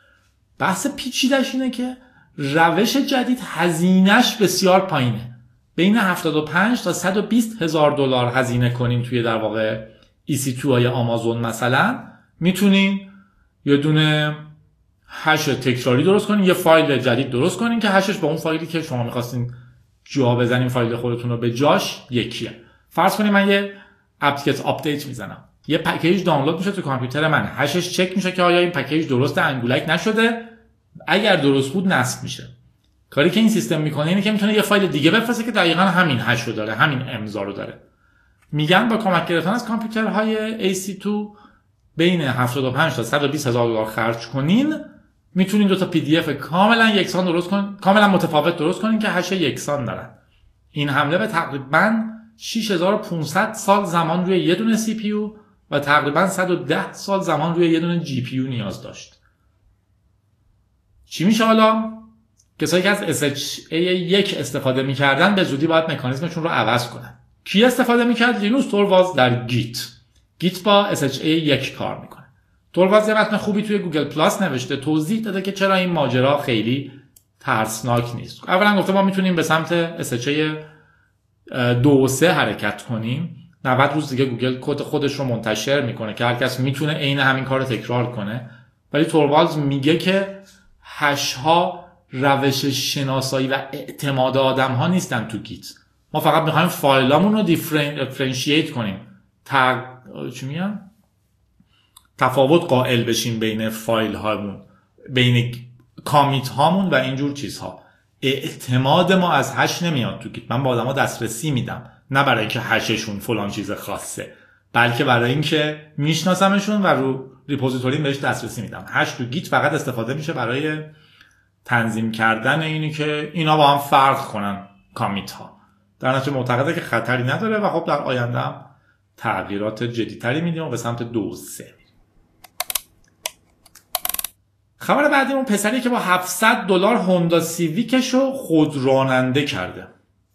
بحث پیچیدش اینه که روش جدید هزینهش بسیار پایینه. بین هفتاد و پنج تا صد و بیست هزار دلار هزینه کنین توی در واقع ای سی تو های آمازون مثلا، میتونین یه دونه هش تکراری درست کنین، یه فایل جدید درست کنین که هشش با اون فایلی که شما میخواستین جا بزنین فایل خودتون رو به جاش یکیه. فرض کنین من یه اپلیکیشن آپدیت میزنم، یه پکیج دانلود میشه تو کامپیوتر من، هشش چک میشه که آیا این پکیج درسته، انگولک نشده، اگر درست بود نصب میشه. کاری که این سیستم میکنه اینه که میتونه یه فایل دیگه بفرسته که دقیقاً همین هش رو داره، همین امضا رو داره. میگن با کمک گرفتن از کامپیوترهای ای سی تو بین هفتاد و پنج تا صد و بیست هزار دلار خرج کنین، میتونین دو تا پی دی اف کاملا یکسان درست کنین، کاملا متفاوت درست کنین که هش یکسان دارن. این حمله به تقریباً شش هزار و پانصد سال زمان روی یه دونه سی پی یو و تقریباً صد و ده سال زمان روی یه دونه جی پی یو نیاز داشت. چی میشه حالا؟ کسایی که از اس اچ ای یک استفاده میکردن به زودی باید مکانیزمشون رو عوض کنن. کی استفاده میکرد؟ لینوس تورواز در گیت. گیت با اس اچ ای یک کار میکنه. تورواز یه متن خوبی توی گوگل پلاس نوشته، توضیح داده که چرا این ماجرا خیلی ترسناک نیست. اولا گفته ما میتونیم به سمت اس اچ ای دو و سه حرکت کنیم. نود روز دیگه گوگل کد خودش رو منتشر میکنه که هر کس میتونه عین همین کارو تکرار کنه. ولی تورواز میگه که هش ها روش شناسایی و اعتماد آدم ها نیستن تو گیت. ما فقط میخوایم فایلامون رو دیفرنشییت کنیم، تا چی میگم تفاوت قائل بشیم بین فایل هامون، بین کامیت هامون و اینجور چیزها. اعتماد ما از هش نمیاد تو گیت. من با آدما دسترسی میدم، نه برای اینکه هششون فلان چیز خاصه، بلکه برای اینکه میشناسمشون و رو ریپوزیتوری بهش دسترسی میدم. هش تو گیت فقط استفاده میشه برای تنظیم کردن اینی که اینا با هم فرق کنن کامیت ها. در نتیجه معتقده که خطری نداره و خب در آینده هم تغییرات جدیتری میدیم و به سمت دو و سه. خبر بعدی اون پسری که با هفتصد دلار هوندا سیویکشو خودراننده کرده.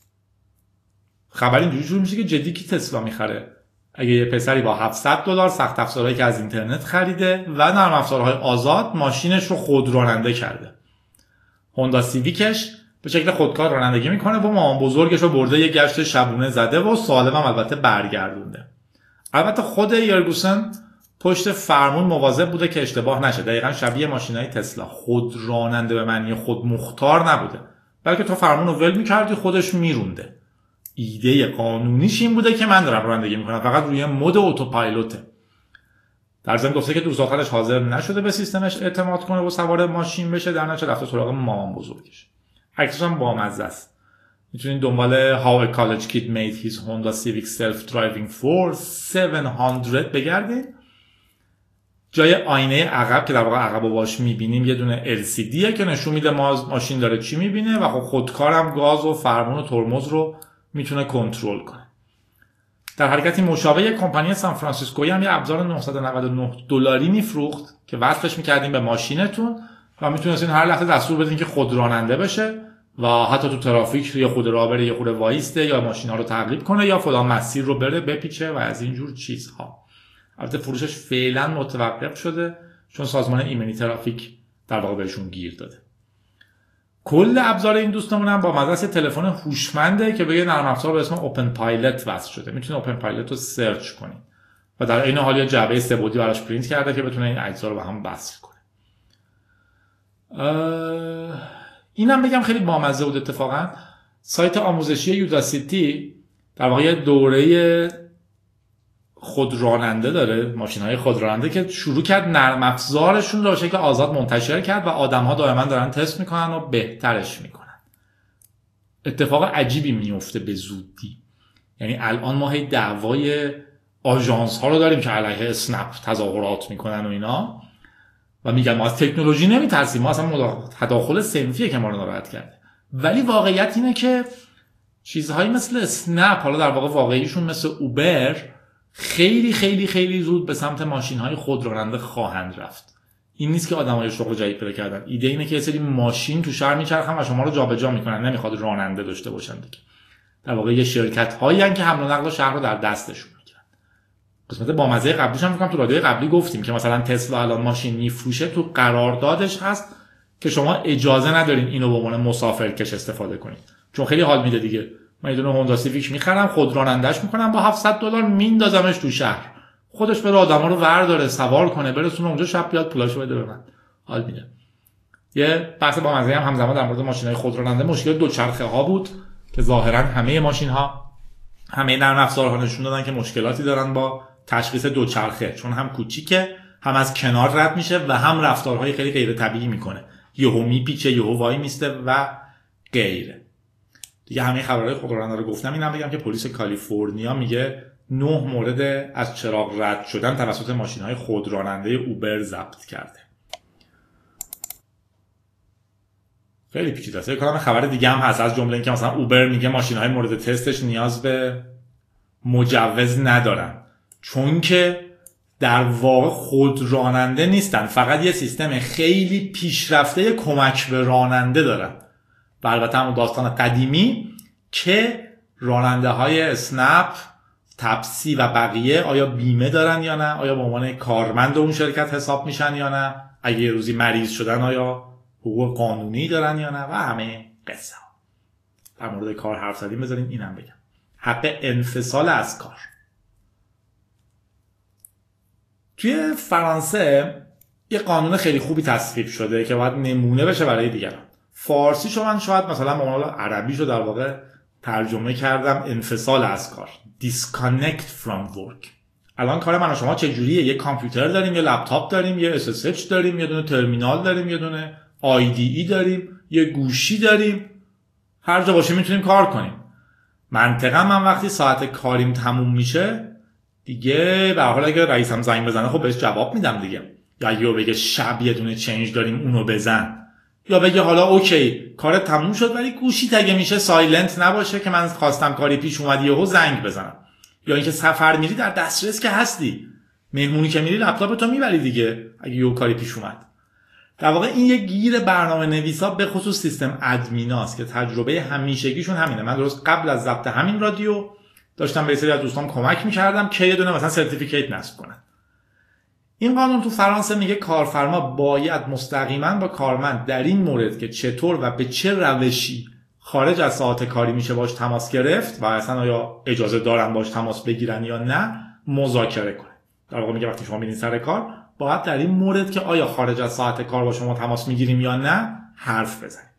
خبر اینجوری شروع میشه که جدی کی تسلا میخره؟ اگه یه پسری با هفتصد دلار سخت افزارهایی که از اینترنت خریده و نرم افزارهای آزاد ماشینش رو خودراننده کرده. هوندا سیویکش به شکل خودکار رانندگی میکنه و مامان بزرگش رو برده یه گشت شبونه زده و سالم هم البته برگردونده. البته خود یرگوسن پشت فرمون مواظب بوده که اشتباه نشه. دقیقاً شبیه ماشینای تسلا، خود راننده به معنی خود مختار نبوده، بلکه تو فرمون رو ول میکردی خودش میرونده. ایده قانونیش این بوده که من دارم رانندگی میکنم، فقط روی مود اتوپایلوته. در ضمن گفته که دوست آخرش حاضر نشده به سیستمش اعتماد کنه و سوار ماشین بشه، در نتیجه رفته سراغ مامان بزرگش. عکسش هم بامزه است. میتونید دنبال How a College Kid Made His Honda Civic Self-Driving Force هفتصد بگردید. جای آینه عقب که در واقع عقبو باش میبینیم یه دونه ال سی دیه که نشون میده ماشین داره چی میبینه و خب خودکارم گاز و فرمون و ترمز رو میتونه کنترل کنه. در حرکتی مشابه یک کمپانی سان فرانسیسکویی هم یه ابزار نهصد و نود و نه دلاری میفروخت که وصلش میکردیم به ماشینتون و میتونستین هر لحظه دستور بدین که خود راننده بشه و حتی تو ترافیک یا خود راه بره یا خود وایسته یا ماشینا رو تعقیب کنه یا فلان مسیر رو بره بپیچه و از این جور چیزها. البته فروشش فعلا متوقف شده چون سازمان ایمنی ترافیک در واقع بهشون گیر داده. کل ابزار این دوستمون هم با مدرسه تلفن هوشمنده که به یه نرم افزار به اسم اوپن پایلت وصل شده. میتونه اوپن پایلت رو سرچ کنید و در این حال یه جعبه سه بعدی براش پرینت کرده که بتونه این اجزا رو به هم وصل کنه. اینم بگم خیلی بامزه بود اتفاقا. سایت آموزشی یوداسیتی در واقع دوره خودراننده داره، ماشین‌های خودراننده که شروع کرد نرم افزارشون رو به شکل آزاد منتشر کرد و آدم‌ها دائما دارن تست میکنن و بهترش میکنن. اتفاق عجیبی میفته به زودی. یعنی الان ما هی دعوای آژانس ها رو داریم که علیه اسنپ تظاهرات میکنن و اینا و میگن ما از تکنولوژی نمیترسیم، ما اصلا تداخل صنفیه که ما رو ناراحت کرده. ولی واقعیت اینه که چیزهایی مثل اسنپ، حالا در واقع واقعیشون مثل اوبر، خیلی خیلی خیلی زود به سمت ماشین‌های خودراننده خواهند رفت. این نیست که آدمای شغل جدید پیدا کردن. ایده اینه که یه سری ماشین تو شهر میچرخن و شما رو جابجا میکنن، نمیخواد راننده داشته باشن دیگه. در واقع یه شرکت‌هایی هستن که حمل و نقل شهر رو در دستشون میگیرن. قسمت بامزه قبلیش هم میگم تو رادیو قبلی گفتیم که مثلا تسلا الان ماشین میفروشه، تو قراردادش هست که شما اجازه ندارین اینو به عنوان مسافرکش استفاده کنید، چون خیلی حال میده دیگه. من یه دونه هوندا سیویک میخرم، خودراننده‌اش میکنم، با هفتصد دلار میندازمش تو شهر، خودش بره آدما رو ورداره سوار کنه برسونه اونجا، شب بیاد پولاشو بده به من. حال میده. یه بحث با مزه هم همزمان در مورد ماشین‌های خودراننده مشکل دوچرخه ها بود که ظاهرا همه ماشین‌ها، همه نرم افزارها نشون دادن که مشکلاتی دارن با تشخیص دوچرخه، چون هم کوچیکه، هم از کنار رد میشه و هم رفتارهای خیلی غیر طبیعی میکنه، یهو میپیچه، یهو وای میسته و غیره. دیگه همه خبرهای خودراننده رو گفتم. اینم بگم که پلیس کالیفرنیا میگه نه مورد از چراغ رد شدن توسط ماشین‌های خودراننده اوبر ضبط کرده. خیلی پیچیده است. کلام خبر دیگه هم هست از جمله اینکه مثلا اوبر میگه ماشین‌های مورد تستش نیاز به مجوز ندارن، چون که در واقع خودراننده نیستن، فقط یه سیستم خیلی پیشرفته کمک به راننده دارن. و البته همون داستان قدیمی که راننده های اسنپ، تپسی و بقیه آیا بیمه دارن یا نه، آیا به عنوان کارمند اون شرکت حساب میشن یا نه، اگه یه روزی مریض شدن آیا حقوق قانونی دارن یا نه و همه قصه ها. در مورد کار حرف زدیم، بذاریم اینم بگم. حق انفصال از کار. توی فرانسه یه قانون خیلی خوبی تصویب شده که باید نمونه بشه برای دیگران. فارسی شو من شاید مثلا به عنوان عربی شو در واقع ترجمه کردم انفصال از کار، disconnect from work. الان کار من و شما چجوریه؟ یه کامپیوتر داریم، یه لپتاپ داریم، یه اس اس اچ داریم، یه دونه ترمینال داریم، یه دونه آی دی ای داریم، یه گوشی داریم، هر جا باشه میتونیم کار کنیم. منطقا من وقتی ساعت کاریم تموم میشه دیگه به هر حال اگه رئیسم زنگ بزنه خب بهش جواب میدم دیگه، یا اگه بگه شب یه دونه چنج داریم اونو بزن، یا بگه حالا اوکی کارت تموم شد ولی گوشیت اگه میشه سایلنت نباشه که من خواستم کاری پیش اومد یهو زنگ بزنم، یا اینکه سفر میری در دسترس که هستی، مهمونی که میری لپتاپ تو میبری دیگه اگه یهو کاری پیش اومد. در واقع این یه گیر برنامه نویسا به خصوص سیستم ادمیناست که تجربه همیشگیشون همینه. من درست قبل از ضبط همین رادیو داشتم به سری از دوستان کمک میکردم که یه دونه مثلا سرتیفیکیت نصب کنن. این قانون تو فرانسه میگه کارفرما باید مستقیما با کارمند در این مورد که چطور و به چه روشی خارج از ساعت کاری میشه باش تماس گرفت و اصلا آیا اجازه دارن باش تماس بگیرن یا نه مذاکره کنه. در واقع میگه وقتی شما میرین سر کار باید در این مورد که آیا خارج از ساعت کار با شما تماس میگیریم یا نه حرف بزنید.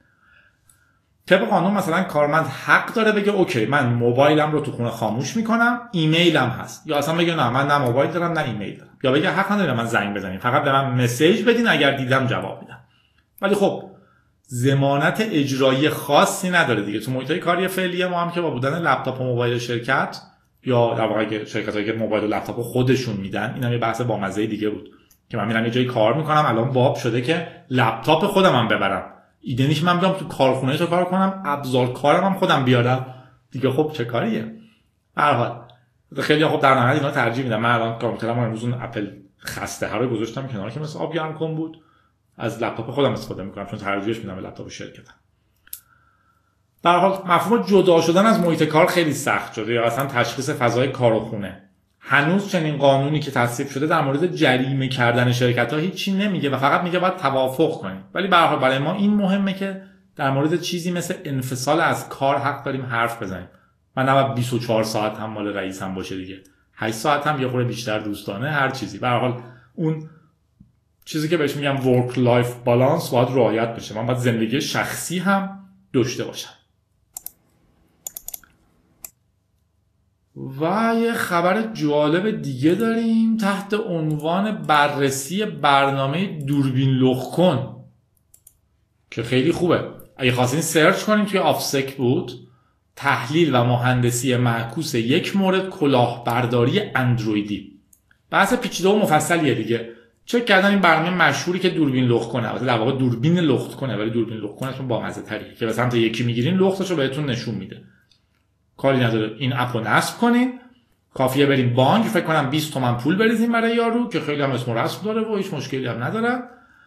طبق قانون مثلا کارمند حق داره بگه اوکی من موبایلم رو تو خونه خاموش میکنم، ایمیلم هست، یا اصلا بگه نه من نه موبایل دارم نه ایمیل دارم، یا بگه حق نداره من زنگ بزنید، فقط به من مسیج بدین اگر دیدم جواب میدم. ولی خب ضمانت اجرایی خاصی نداره دیگه. تو محیط کاری فعلی ما هم که با بودن لپتاپ و موبایل شرکت یا در واقع شرکتایی که موبایل و لپتاپ خودشون میدن، اینم یه بحث بامزه دیگه بود که من میرم یه جایی کار میکنم الان باب شده که لپتاپ خودم هم ببرم، ایده نیست من بیام تو کارخونه تو کار کنم ابزار کارم هم خودم بیارم دیگه. خب چه کاریه؟ به هر حال خیلی خب در نهایت اینا ترجیح میدم. من الان کامپیوترم امروز اون اپل خسته ها رو گذاشتم کنار که مثل آب گرم کن بود، از لپتاپ خودم استفاده میکنم چون ترجیحش میدم به لپتاپ شرکتم. به هر حال مفهوم جدا شدن از محیط کار خیلی سخت شده، یا اصلا تشخیص فضای کار و خونه. هنوز چنین قانونی که تصویب شده در مورد جریمه کردن شرکت‌ها هیچی نمیگه و فقط میگه باید توافق کنیم. ولی به هر حال برای ما این مهمه که در مورد چیزی مثل انفصال از کار حق داریم حرف بزنیم. من نباید بیست و چهار ساعت هم مال رئیسم باشه دیگه، هشت ساعت هم یه خورده بیشتر دوستانه، هر چیزی. به هر حال اون چیزی که بهش میگم ورک لایف بالانس باید رعایت بشه. من باید زندگی شخصی هم داشته باشم. و یه خبر جالب دیگه داریم تحت عنوان بررسی برنامه دوربین لخت کن که خیلی خوبه. اگه خواستین سرچ کنیم توی آفسک بود تحلیل و مهندسی معکوس یک مورد کلاهبرداری اندرویدی. بحث پیچیده و مفصلیه دیگه. چک کردن این برنامه مشهوری که دوربین لخت کنه، البته در واقع دوربین لخت کنه ولی دوربین لخت کنه با مزه تریه که به سمت یکی میگیرین لختشو بهتون نشون میده. کاری نداره این اپ رو نصب کنین، کافیه بریم بانک فکر کنم بیست تومن پول بریزیم برای یارو که خیلی هم اسم و رسم داره و هیچ مشکلی هم نداره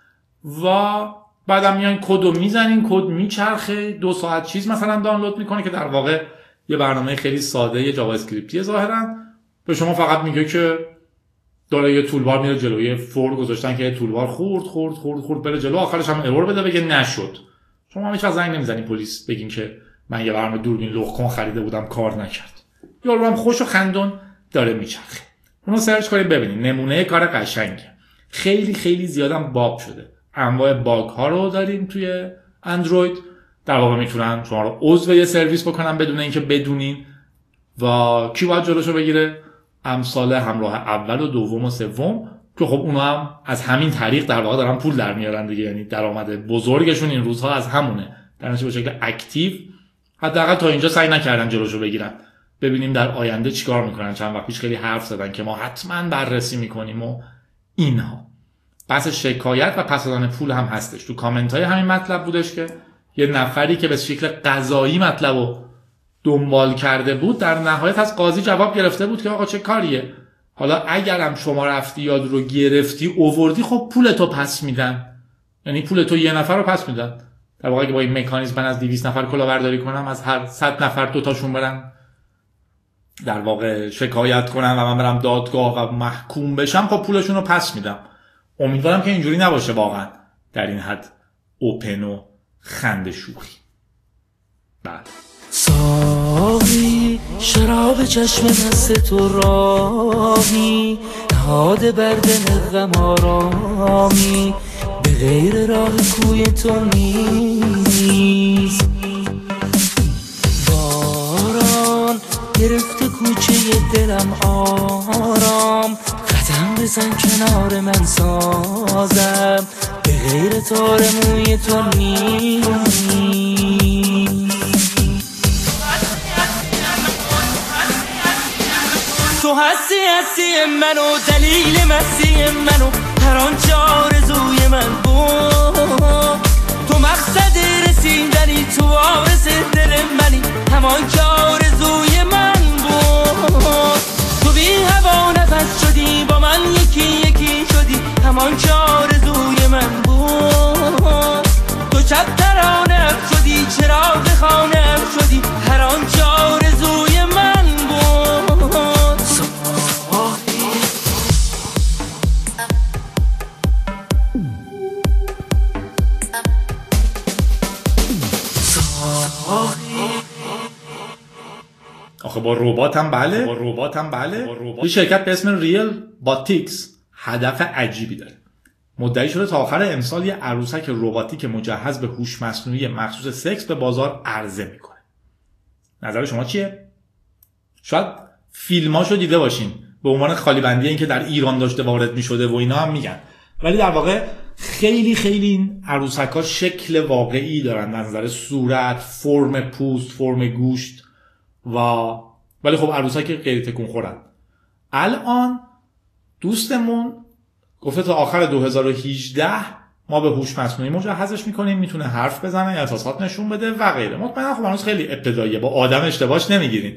و بعدم میان کدو میزنین، کد میچرخه، دو ساعت چیز مثلا دانلود میکنه که در واقع یه برنامه خیلی ساده یه جاوا اسکریپتی ظاهرا به شما فقط میگه که داره یه تولبار میره جلوی فور گذاشتن که یه تولبار خورد خورد خورد خورد بره جلو، آخرش هم ارور بده بگه نشد. شما هم هیچ وقت زنگ نمیزنین پلیس بگین که من یه برنامه دوربین لخت کن خریده بودم کار نکرد. یارو هم خوش و خندون داره میچرخه. اونو سرچ کنید ببینید، نمونه کار قشنگه. خیلی خیلی زیادم باب شده. انواع باگ ها رو داریم توی اندروید. در واقع میتونن شما رو عضو یه سرویس بکنن بدون اینکه بدونین و کی باید جلوشو بگیره؟ امثال همراه اول و دوم و سوم که خب اونا هم از همین طریق در واقع دارن پول در میارن دیگه، یعنی درآمد بزرگشون این روزها از همونه. در نتیجه به شکل اکتیو حداقل تا اینجا سعی نکردن جلوشو بگیرن. ببینیم در آینده چیکار میکنن. چند وقت پیش خیلی حرف زدن که ما حتما بررسی میکنیم و اینها. بحث شکایت و پس دادن پول هم هستش. تو کامنت های همین مطلب بودش که یه نفری که به شکل قضایی مطلب رو دنبال کرده بود در نهایت از قاضی جواب گرفته بود که آقا چه کاریه، حالا اگرم شما رفتی یاد رو گرفتی اووردی خب پولتو پس میدن، یعنی پولتو یه نفر رو پس میدن. در واقع اگه با این مکانیزم من از دویست نفر کلاهبرداری کنم از هر صد نفر دو تاشون برن در واقع شکایت کنن و من برم دادگاه و محکوم بشم خب پولشون رو پس میدم. امیدوارم که اینجوری نباشه واقعا در این حد اوپن و خنده شوخی. بله ساقی شراب چشم دست تو راهی نهاده بر دل غم آرامی به غیر راه کوی تو نیست. باران گرفته کوچه دلم آرام قدم بزن کنار من سازم به غیر تار موی تو نیست. تو هستی هستی منو، دلیل مستی منو، هر آنچه آرزوی من بود. تو مقصد رسیدنی، تو وارث دل منی، همان که آرزوی من بود. تو بی هوا نفس شدی، با من یکی یکی شدی، همان که آرزوی من بود. تو شب ترانه‌ام شدی، چراغ خانه‌ام شدی، هر آنچه آرزوی من بود. ساحی ساحی آخه با ربات هم بله با ربات هم بله یه شرکت به اسم ریل باتیکس هدف عجیبی داره. مدعی شده تا آخر امسال یه عروسک رباتیک مجهز به هوش مصنوعی مخصوص سکس به بازار عرضه میکنه. نظر شما چیه؟ شاید فیلماشو دیده باشین به عنوان خالی بندی این که در ایران داشته وارد میشده و اینا هم میگن، ولی در واقع خیلی خیلی این عروسک‌ها شکل واقعی دارن از نظر صورت، فرم پوست، فرم گوشت و ولی خب عروسک غیر تکون خورن. الان دوستمون گفته تا آخر دو هزار و هجده ما به هوش مصنوعی مجهزش میکنیم، میتونه حرف بزنه، احساسات نشون بده و غیره. مطمئنا خب هنوز خیلی ابتداییه، با آدم اشتباهش نمیگیرین،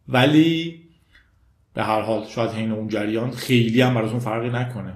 ولی به هر حال شاید حین اون جریان خیلی هم براتون فرقی نکنه.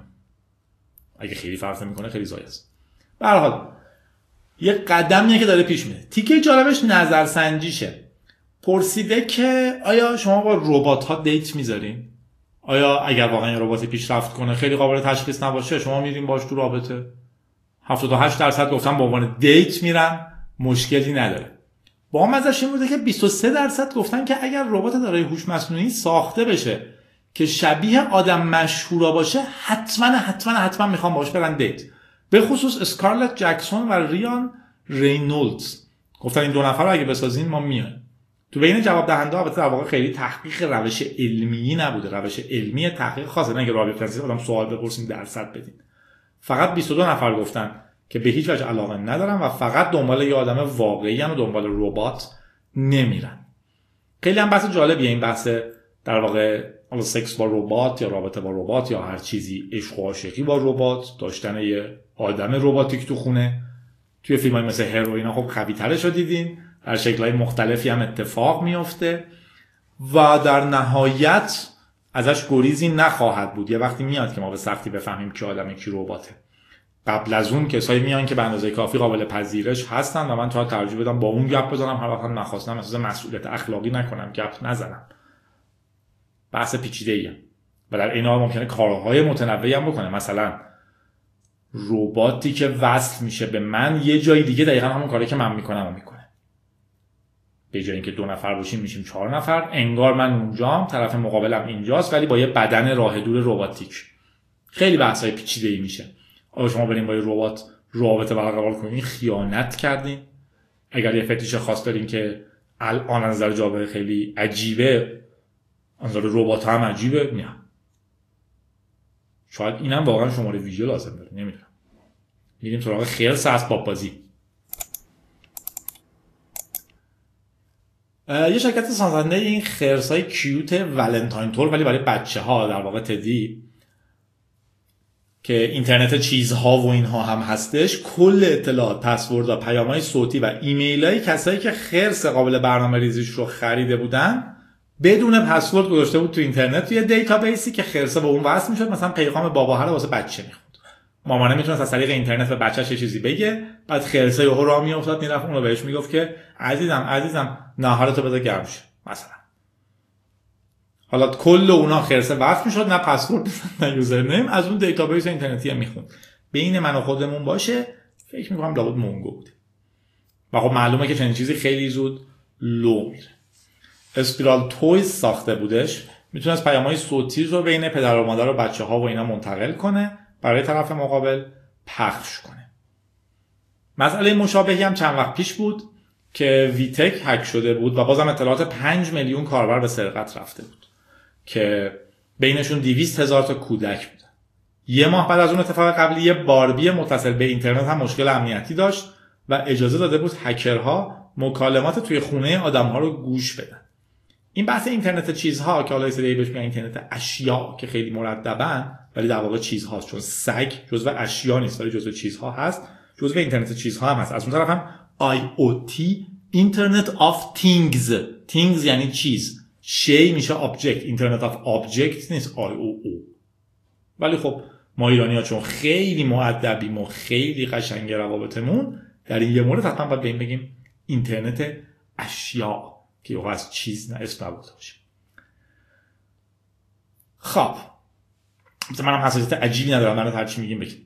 اگه خیلی فرق نمیکنه خیلی زایه است. به هر حال یه قدمیه که داره پیش میره. تیکه جالبش نظرسنجیشه. پرسیده که آیا شما با ربات ها دیت میذارین؟ آیا اگر واقعا این ربات پیشرفت کنه خیلی قابل تشخیص نباشه شما میرین باش تو رابطه؟ هفتاد و هشت درصد گفتن به عنوان دیت میرن، مشکلی نداره. با مزه‌اش این بوده که بیست و سه درصد گفتن که اگر ربات دارای هوش مصنوعی ساخته بشه که شبیه آدم مشهورا باشه حتما حتما حتما میخوام باش برن دیت. به خصوص اسکارلت جکسون و ریان رینولدز گفتن این دو نفر رو اگه بسازین ما میایم. تو بین جواب دهنده البته در واقع خیلی تحقیق روش علمی نبوده، روش علمی تحقیق خاصه، نه که رابطه فرانسیس آدم سوال بپرسیم درصد بدین. فقط بیست و دو نفر گفتن که به هیچ وجه علاقه ندارن و فقط دنبال یه آدم واقعی و دنبال ربات نمیرن. خیلی هم بحث جالبیه این بحث در واقع حالا سکس با ربات یا رابطه با ربات یا هر چیزی، عشق و عاشقی با ربات، داشتن یه آدم رباتیک تو خونه. توی فیلمای مثل هروئینا خب قوی‌ترش رو دیدین، در شکل‌های مختلفی هم اتفاق میفته و در نهایت ازش گریزی نخواهد بود. یه وقتی میاد که ما به سختی بفهمیم که آدمه کی رباته. قبل از اون کسایی میان که به اندازه کافی قابل پذیرش هستن و من تا ترجیح بدم با اون گپ بزنم، هر وقت نخواستم احساس مسئولیت اخلاقی نکنم گپ نزنم. بحث پیچیده‌ایه و در این حال ممکنه کارهای متنوعی هم بکنه. مثلا رباتی که وصل میشه به من یه جای دیگه دقیقاً همون کاری که من میکنم و میکنه. به جای اینکه دو نفر باشیم میشیم چهار نفر، انگار من اونجام، طرف مقابلم اینجاست، ولی با یه بدن راه دور رباتیک. خیلی بحثای پیچیده‌ای میشه. آیا شما بریم با یه ربات رابطه برقرار کنین خیانت کردین؟ اگر یه فتیش خاص دارین که الان از نظر جامعه خیلی عجیبه، از نظر ربات هم عجیبه، نه. شاید اینم واقعا شماره ویژه لازم داره، نمیدونم. میریم سراغ خرس اسباب بازی. یه شرکت سازنده این خرسای کیوت ولنتاین تور ولی برای بچه‌ها، در واقع تدی، که اینترنت چیزها و اینها هم هستش، کل اطلاعات، پسوردها، پیام‌های صوتی و ایمیل‌های کسایی که خرس قابل برنامه‌ریزیش رو خریده بودن بدون پسورد گذاشته بود تو اینترنت، توی دیتابیسی که خرسه به اون وصل میشد. مثلا پیغام بابا رو واسه بچه میخوند، مامانه میتونست از طریق اینترنت به بچه‌ش یه چیزی بگه، بعد خرسه یهو راه میافتاد میرفت اون رو بهش میگفت که عزیزم عزیزم ناهارتو بذار گرم شه مثلا. حالا کل اونا خرسه وصل میشد، نه پسورد نه یوزرنیم، از اون دیتابیس اینترنتی میخوند. بین من و خودمون باشه فکر میکنم لابد مونگو بوده و خب معلومه که چنین چیزی خیلی زود لو میره. اسپیرال تویز ساخته بودش، میتونست پیام‌های صوتی رو بین پدر و مادر و بچه‌ها و اینا منتقل کنه، برای طرف مقابل پخش کنه. مسئله مشابهی هم چند وقت پیش بود که ویتک هک شده بود و بازم اطلاعات پنج میلیون کاربر به سرقت رفته بود که بینشون دویست هزار تا کودک بودن. یه ماه بعد از اون اتفاق قبلی یه باربی متصل به اینترنت هم مشکل امنیتی داشت و اجازه داده بود هکرها مکالمات توی خونه آدم‌ها رو گوش بدن. این بحث اینترنت چیزها که حالا سری بهش میگن اینترنت اشیا که خیلی مرتبن ولی در واقع چیزهاست، چون سگ جزو اشیا نیست ولی جزو چیزها هست، جزو اینترنت چیزها هم هست. از اون طرف هم آی او تی Internet of Things. Things یعنی چیز، شی میشه object. Internet of Objects نیست آی او او. ولی خب ما ایرانی ها چون خیلی مؤدبیم و خیلی قشنگ روابطمون، در این یه مورد حتما باید به این بگیم اینترنت اشیا که یه از چیز نه اسم نبوده باشه. خب مثلا منم حساسیت عجیبی ندارم، من هر چی میگیم بگیم.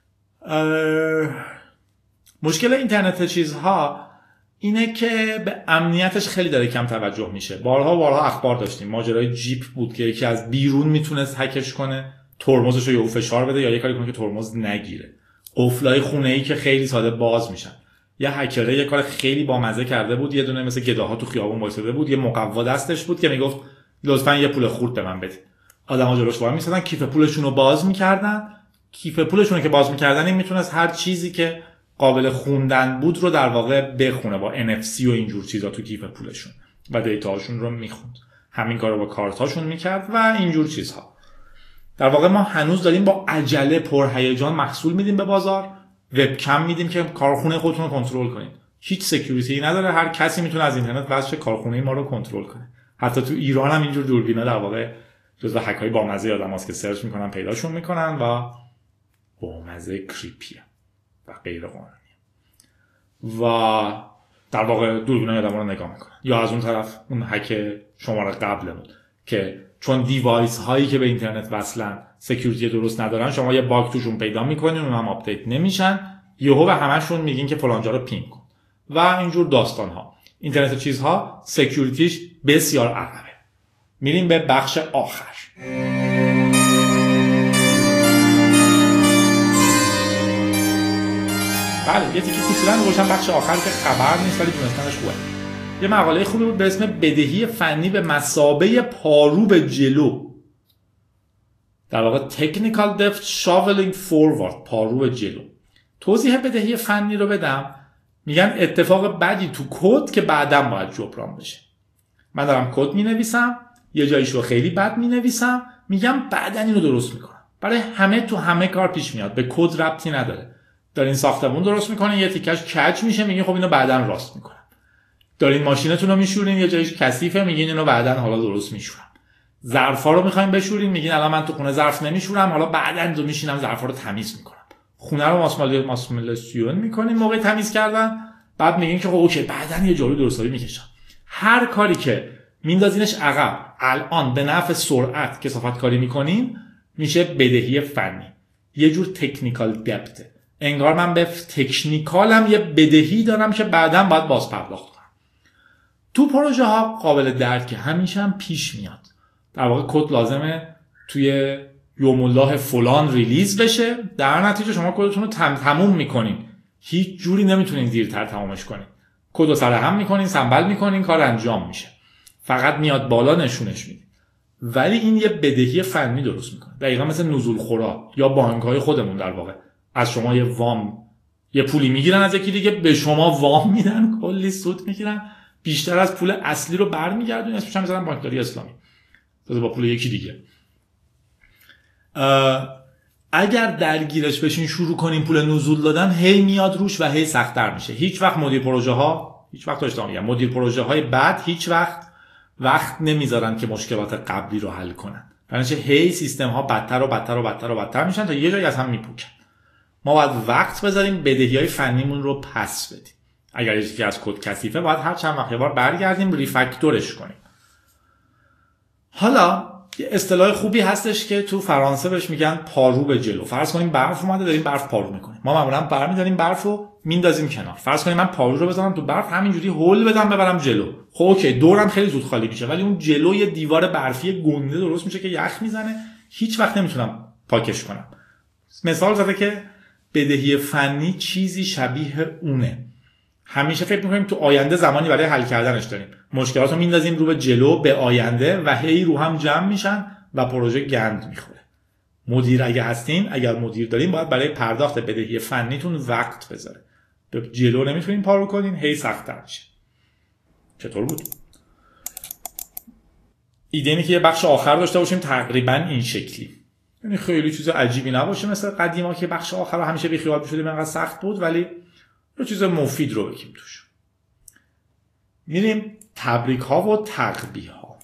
مشکل اینترنت چیزها اینه که به امنیتش خیلی داره کم توجه میشه. بارها بارها اخبار داشتیم، ماجرای جیپ بود که یکی از بیرون میتونست هکش کنه، ترمزش رو یهو فشار بده یا یه کاری کنه که ترمز نگیره. قفلای خونه‌ای که خیلی ساده باز میشن. یه هکر یه کار خیلی بامزه کرده بود، یه دونه مثل گداها تو خیابون وایساده بود، یه مقوا دستش بود که میگفت لطفاً یه پول خورد به من بده. آدم‌ها جلوش وای میسادن، کیف پولشون رو باز میکردن. کیف پولشون رو که باز میکردن این میتونست هر چیزی که قابل خوندن بود رو در واقع بخونه با ان اف سی و اینجور چیزا تو کیف پولشون و دیتاشون رو میخوند. همین کارو با کارتاشون میکرد و اینجور چیزها. در واقع ما هنوز داریم با عجله پرهیجان محصول میدیم به بازار، وبکم میدیم که کارخونه خودتون رو کنترل کنید. هیچ سکیوریتی نداره، هر کسی میتونه از اینترنت واسه کارخونه ما رو کنترل کنه. حتی تو ایران هم اینجور دوربینا در واقع جزو هک‌های بامزه آدماست که سرچ میکنن پیداشون میکنن و بامزه کریپیه و غیر قانونی و در واقع دوربینای آدم‌ها رو نگاه میکنن. یا از اون طرف اون هک شماره قبلمون که چون دیوایس هایی که به اینترنت وصلن سکیوریتی درست ندارن، شما یه باگ توشون پیدا میکنین، اونها هم آپدیت نمیشن، یهو به همشون میگین که فلان جا رو پینگ کن و اینجور داستان ها. اینترنت چیزها سکیوریتیش بسیار عقبه. میریم به بخش آخر. بله یه تیکی کوچولو روشن بخش آخر که خبر نیست ولی دونستنش خوبه. یه مقاله خوبی بود به اسم بدهی فنی به مثابه پارو به جلو. در واقع Technical Debt Shoveling Forward، پارو به جلو. توضیح بدهی فنی رو بدم. میگن اتفاق بدی تو کد که بعداً باید جبران بشه. من دارم کد مینویسم، یه جاییش رو خیلی بد مینویسم، میگم بعداً اینو درست میکنم. برای همه تو همه کار پیش میاد، به کد ربطی نداره. دارین ساختمون درست میکنین، یه تیکش کج میشه، میگین خب اینو بعداً راست میکنم. دارین ماشینتون رو میشورین، یه جایش کثیفه، میگین اینو بعداً حالا درست میشورم. ظرفا رو میخواین بشورین، میگین الان من تو خونه ظرف نمیشورم، حالا بعداً تو میشینم ظرفا رو تمیز میکنم. خونه رو ماسمال ماسمالسیون میکنین موقع تمیز کردن، بعد میگین که خب اوکی بعداً یه جارو درستابی میکشم. هر کاری که میندازینش عقب الان به نفع سرعت کثافت کاری میکنین میشه بدهی فنی. یه جور تکنیکال دپت. انگار من به تکنیکالم یه بدهی دارم که بعداً باید باز پرداخت کنم. تو پروژه ها قابل درکه، همیشه هم پیش میاد. در واقع کد لازمه توی یوم الله فلان ریلیز بشه، در نتیجه شما کدتون رو تم تموم میکنین، هیچ جوری نمیتونین دیرتر تمامش کنین. کد رو سرهم میکنین، سنبل میکنین، کار انجام میشه، فقط میاد بالا نشونش میدین. ولی این یه بدهی فنی درست میکنه، دقیقا مثل نزول خورا یا بانک های خودمون. در واقع از شما یه وام یه پولی میگیرن از یکی دیگه، به شما وام میدن، کلی سود میگیرن، بیشتر از پول اصلی رو برمیگردونن، اسمش هم میذارن بانکداری اسلامی، تازه با پول یکی دیگه. اگر درگیرش بشین شروع کنین پول نزول دادن، هی میاد روش و هی سخت‌تر میشه. هیچ وقت مدیر پروژه ها هیچ وقت داشتم میگم مدیر پروژه های بعد هیچ وقت وقت نمیذارن که مشکلات قبلی رو حل کنن. برنامه هی سیستم ها بدتر و بدتر و بدتر و بدتر میشن تا یه جایی از هم میپوکن. ما باید وقت بذاریم بدهی‌های فنیمون رو پس بدیم. اگر یکی از کد کثیفه باید هر چند وقت یه بار برگردیم ریفکتورش کنیم. حالا یه اصطلاح خوبی هستش که تو فرانسه بهش میگن پارو به جلو. فرض کنیم برف اومده، داریم برف پارو میکنیم. ما معمولا برمی‌داریم برفو میندازیم کنار. فرض کنیم من پارو رو بزنم تو برف، همینجوری هول بدم ببرم جلو. خب اوکی دورم خیلی زود خالی میشه، ولی اون جلو یه دیوار برفی گنده درست میشه که یخ میزنه، هیچ وقت نمیتونم پاکش کنم. مثال زده که بدهی فنی چیزی شبیه اونه. همیشه فکر میکنیم تو آینده زمانی برای حل کردنش داریم، مشکلات رو میندازیم رو به جلو به آینده و هی رو هم جمع میشن و پروژه گند میخوره. مدیر اگه هستین، اگر مدیر دارین، باید برای پرداخت بدهی فنیتون وقت بذاره. به جلو نمیتونین پارو کنین، هی سخت‌تر میشه. چطور بود؟ ایده اینه که یه بخش آخر داشته باشیم تقریبا این شکلی، یعنی خیلی چیز عجیبی نباشه مثل قدیما که بخش آخر رو همیشه بیخیال می‌شدیم انقدر سخت بود، ولی یه چیز مفید رو بگیم توش. میریم تبریک ها و تقبیح ها.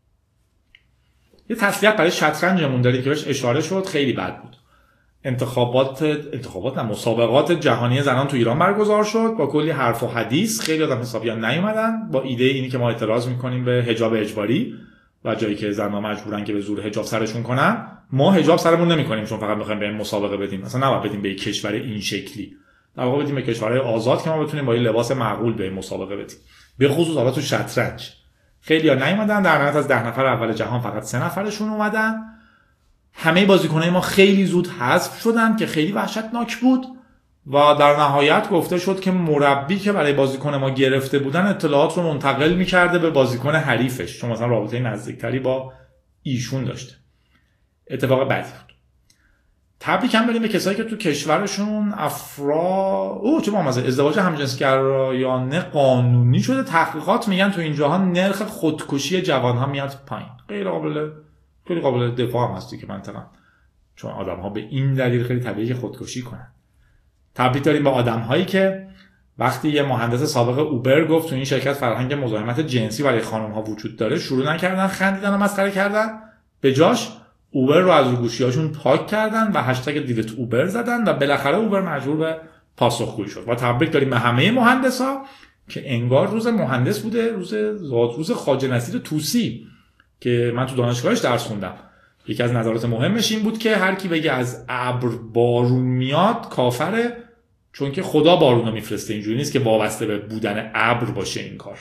یه تسلیت برای شطرنجمون داریم که بهش اشاره شد، خیلی بد بود. انتخابات انتخابات نه مسابقات جهانی زنان تو ایران برگزار شد با کلی حرف و حدیث، خیلی آدم حسابیان نیومدن با ایده اینی که ما اعتراض میکنیم به حجاب اجباری و جایی که زن‌ها مجبورن که به زور حجاب سرشون کنن، ما حجاب سرمون نمی‌کنیم چون فقط می‌خوایم به مسابقه بدیم. مثلا نباید بدیم به یک کشور این شکلی، در واقع بدیم به کشورهای آزاد که ما بتونیم با لباس معقول به مسابقه بدیم. به خصوص حالا تو شطرنج خیلی‌ها نیومدن، در نهایت از ده نفر اول جهان فقط سه نفرشون اومدن. همه بازیکن‌های ما خیلی زود حذف شدن که خیلی وحشتناک بود و در نهایت گفته شد که مربی که برای بازیکن ما گرفته بودن اطلاعات رو منتقل می‌کرده به بازیکن حریفش، چون مثلا رابطه نزدیکتری با ایشون داشته. اتفاق بدی بود. تبریک هم بریم به کسایی که تو کشورشون افرا او چه با ازدواج همجنسگرایانه قانونی شده. تحقیقات میگن تو این جهان نرخ خودکشی جوان‌ها میاد پایین. غیر قابل خیلی قابل دفاع هم هستی که منطقا، چون آدم‌ها به این دلیل خیلی طبیعیه که خودکشی کنن. تبریک داریم به آدم‌هایی که وقتی یه مهندس سابق اوبر گفت تو این شرکت فرهنگ مزاحمت جنسی برای خانم‌ها وجود داره، شروع نکردن خندیدن و مسخره کردن، به جاش اوبر رو از رو گوشی‌هاشون پاک کردن و هشتگ دیلیت اوبر زدن و بالاخره اوبر مجبور به پاسخگویی شد. و تبریک داریم به همه مهندسا که انگار روز مهندس بوده، روز زاد روز خواجه نصیر طوسی که من تو دانشگاهش درس خوندم. یکی از نظرات مهمش این بود که هر کی بگه از ابر بارون میاد کافره، چون که خدا بارون رو میفرسته، اینجوری نیست که وابسته به بودن ابر باشه این کار.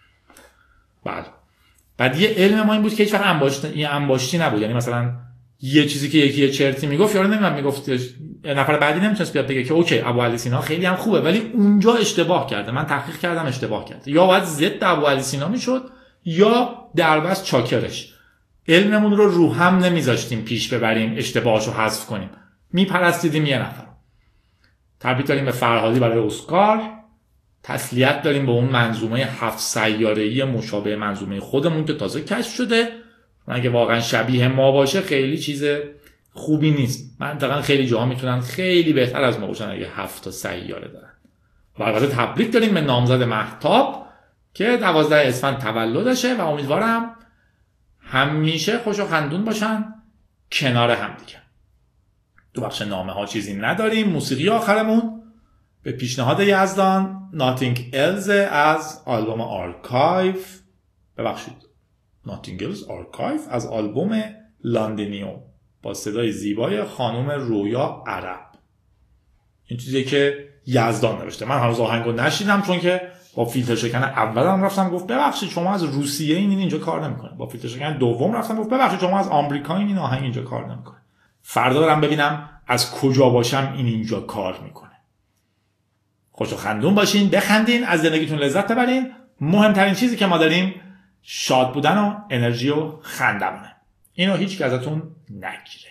بله. بعد یه علم ما این بود که هیچ وقت انباشتی این انباشتی نبود، یعنی مثلا یه چیزی که یکی یه چرتی میگفت یارو نمیدونم میگفت نفر بعدی نمیتونست بیاد بگه که اوکی ابوعلی سینا خیلی هم خوبه ولی اونجا اشتباه کرده، من تحقیق کردم اشتباه کرده، یا باید ضد ابوعلی سینا میشد یا دربست چاکرش. علممون رو رو هم نمیذاشتیم پیش ببریم، اشتباهاشو حذف کنیم، میپرستیدیم یه نفر. تبریک داریم به فرهادی برای اسکار. تسلیت داریم به اون منظومه هفت سیاره‌ای مشابه منظومه خودمون که تازه کشف شده. اگه واقعا شبیه ما باشه خیلی چیز خوبی نیست. منطقا خیلی جاها میتونن خیلی بهتر از ما باشن اگه هفت تا سیاره دارن. و البته تبریک داریم به نامزد مهتاب که دوازده اسفند تولدشه و امیدوارم همیشه خوش و خندون باشن کنار هم دیگه. تو بخش نامه ها چیزی نداریم. موسیقی آخرمون به پیشنهاد یزدان Nothing Else از آلبوم آرکایو، ببخشید Nothing Else آرکایو از آلبوم لاندینیو با صدای زیبای خانم رویا عرب. این چیزی که یزدان نوشته. من هنوز آهنگو نشیدم چون که با فیلتر شکن اولم رفتم گفت ببخشید شما از روسیه این اینجا کار نمیکنه. با فیلتر شکن دوم رفتم گفت ببخشید شما از آمریکا این آهنگ اینجا کار نمیکنه. فردا برم ببینم از کجا باشم این اینجا کار میکنه. خوش و خندون باشین، بخندین، از زندگیتون لذت ببرین. مهمترین چیزی که ما داریم شاد بودن و انرژی و خندمونه. اینو هیچ کی ازتون نگیره.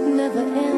never ends.